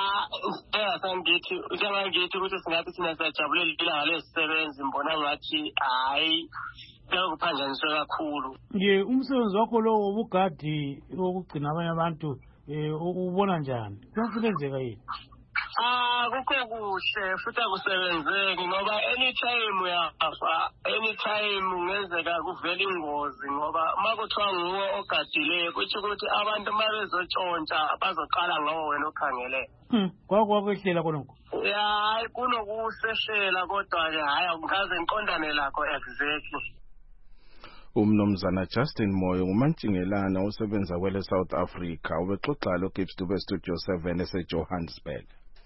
njengangithi ukuthi singathi thina siyajabulela ilanga lesisebenzi mbona ngathi hayi kuphanjaniswe kakhulu. Umsebenzi wakho lo wobugadi wokugcina abanye abantu ubona njani? Kuyasebenzeka yini? Kukho kuhle futhi akusebenzeki ngoba anytime uyafa, anytime ungenzeka kuvela ingozi ngoba uma kuthiwa nguwe ogadileyo kutsho ukuthi abantu uma bezotshontsha bazoqala ngawo wena okhangele. Kwakwehlela khonokho? Hayi kunokusehlela kodwa-ke hayi angikaze ngiqondane lakho exactly. Umnumzana Justin Moyo ngumantshingelana osebenza kwele South Africa ubexoxa lo Gibbs Dube Studio 7 eseJohannesburg.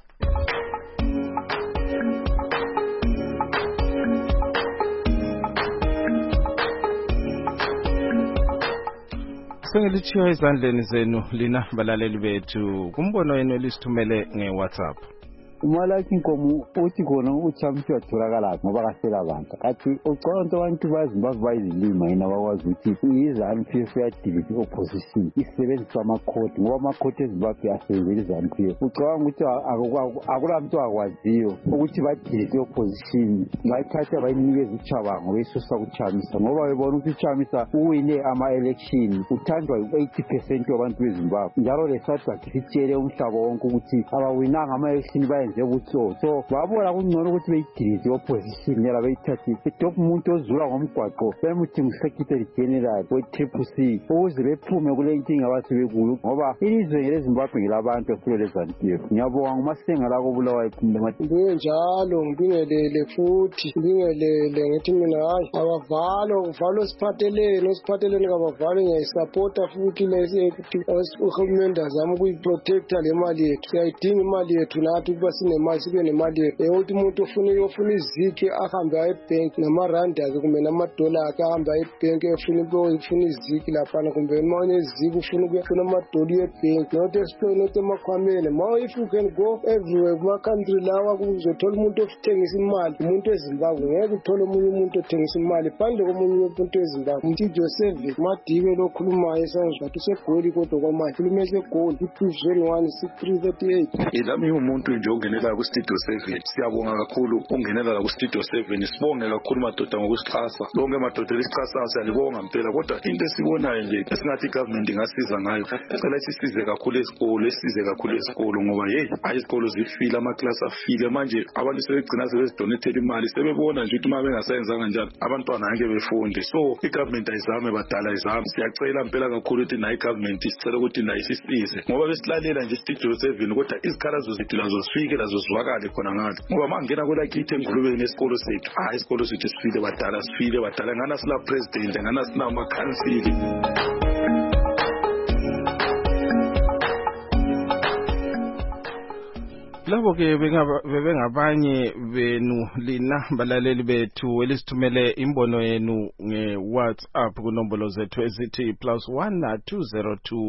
Sengilitshiya ezandleni zenu lina balaleli bethu kumbono wenu elisithumele ngeWhatsApp. Umalaki inkomo uthi khona uchamsi watholakala ngoba kasela abantu athi ucabanga abantu bazimbabwe bayizilima yena bakwazi ukuthi iZANU-PF yadilite opposition isebenzisa amakhoti ngoba amakhoti eZimbabwe asebenzela iZANU-PF ucabanga ukuthi akulanto akwaziyo ukuthi badilite opposition bayithatha bayinikeza uChabango besusa kuChamisa ngoba bebona ukuthi uChamisa uwine ama-election uthandwa 80% wabantu beZimbabwe njalo leSADC sitshele umhlaba wonke ukuthi abawinanga ama-election so babona kungcono ukuthi beyidilise opposition yala beyithathise bedopha umuntu ozula ngomgwaqo bemuthi ngu-secretary general we-TCC ukuze bephume kule nkinga abasebekuyo ngoba ilizwe leZimbabwe ngelabantu efulo leZANU-PF. Ngiyabonga nguMasenga la koBulawayo njalo ngibingelele futhi ngibingelele ngithi mina hayi abavalo osiphatheleni kabavalo ngiyayisapota futhi lesekuthi uhulumende azama ukuyiprotecta le mali yethu siyayidinga imali yethu nathi ukuba sinemali sibe nemali ukuthi umuntu ofuna izikhe ahambe aye ebhenki namarandi-ake kumbe namadola-ake ahambe aye ebhenki efuna izikhi laphana kumbe uma unezikhi ufuna amadola ebhenki not emakhwameni if you can go everywhere kuma-country lawa kuzothola umuntu othengisa imali umuntu eZimbabwe ngeke uthole omunye umuntu othengisa imali phandle komunye umuntu eZimbabwe umuntu Joseph Madibe lokhulumayo esanzwathi usegoli kodwa kwamanje khuluma esegoli i-201 6338 lami umuntu nje ongenela ku-Studio 7 siyabonga kakhulu ungenela la ku-Studio 7 sibonge kakhulu madoda ngokusixhasa lonke madoda elisixhasayo siyalibonga mpela kodwa into esibonayo nje esingathi i-government ingasiza ngayo cela sisize kakhulu esikolo ngoba hayi izikolo zifile amaklasi afile manje abantu sebegcina sebezidonethela imali sebebona nje ukuthi uma bengasayenzanga njalo abantwana angeke befunde so i-government ayizame badala izame siyacela mpela kakhulu ukuthi nayo i-government sicela ukuthi nayo sisize ngoba besilalela nje i-Studio 7 kodwa izikhalazo zethu lazo zifike lazo zwakale khona ngalo ngoba mangena kwelakithi engulubeni esikolo sethu isikolo sethu sifile badala ngana sila president ngana sina amakhansili. Labo ke bebengabanye benu lina balaleli bethu elisithumele imbono yenu ngeWhatsApp kunombolo zethu ezithi +1 202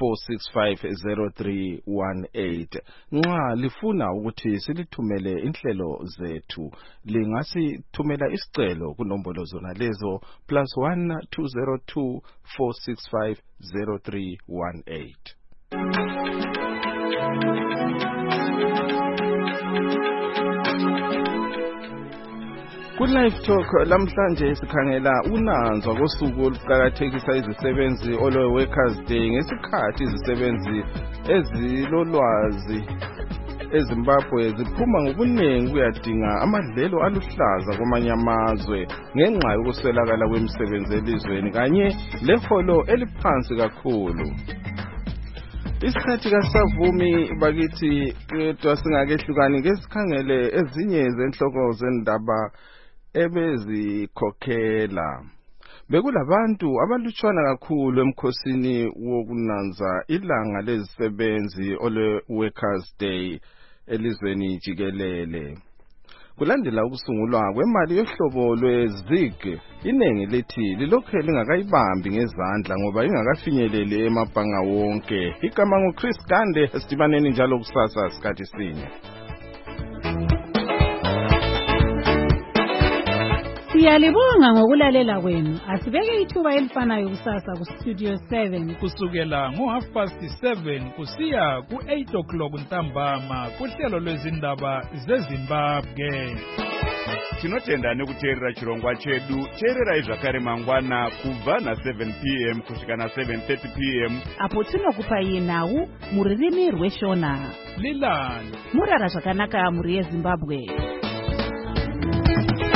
465 0318. Nxa lifuna ukuthi silithumele inhlelo zethu lingasithumela isicelo kunombolo zona lezo +1 202 465 0318. Ku-Live Talk lamhlanje sikhangela unanzwa kosuku oluqakathekisa izisebenzi olwe-Workers' Day ngesikhathi izisebenzi ezilolwazi eZimbabwe ziphuma ngobuningi kuyadinga amadlelo aluhlaza kwamanye amazwe ngenxa yokuswelakala kwemisebenzi elizweni kanye leholo eliphansi kakhulu. Isikhathi kasavumi bakithi kodwa singakehlukani ngesikhangele ezinye zenhloko zendaba ebezikhokhela. Bekulabantu abalutshwana kakhulu emkhosini wokunanza ilanga lezisebenzi ole Workers' Day elizweni jikelele. kulandela ukusungulwa kwemali yohlobo lwe-ZIG. Inengi lithi lilokhu lingakayibambi ngezandla ngoba ingakafinyeleli emabhanga wonke. Igama nguChris Gande, esidibaneni njalo kusasa sikhathi sinye. Siyalibonga ngokulalela kwenu. Asibeke ithuba elifanayo kusasa ku Studio 7 kusukela ngo7:30 kusiya ku8 o'clock ntambama kuhlelo lwezindaba zeZimbabwe. Tinotenda nekuteerera chirongwa chedu. Teererai zvakare mangwana kubva na7 p.m. kusvika na7:30 p.m. apo tinokupai nhau muririmi rweshona. Lilani murara zvakanaka muri yeZimbabwe.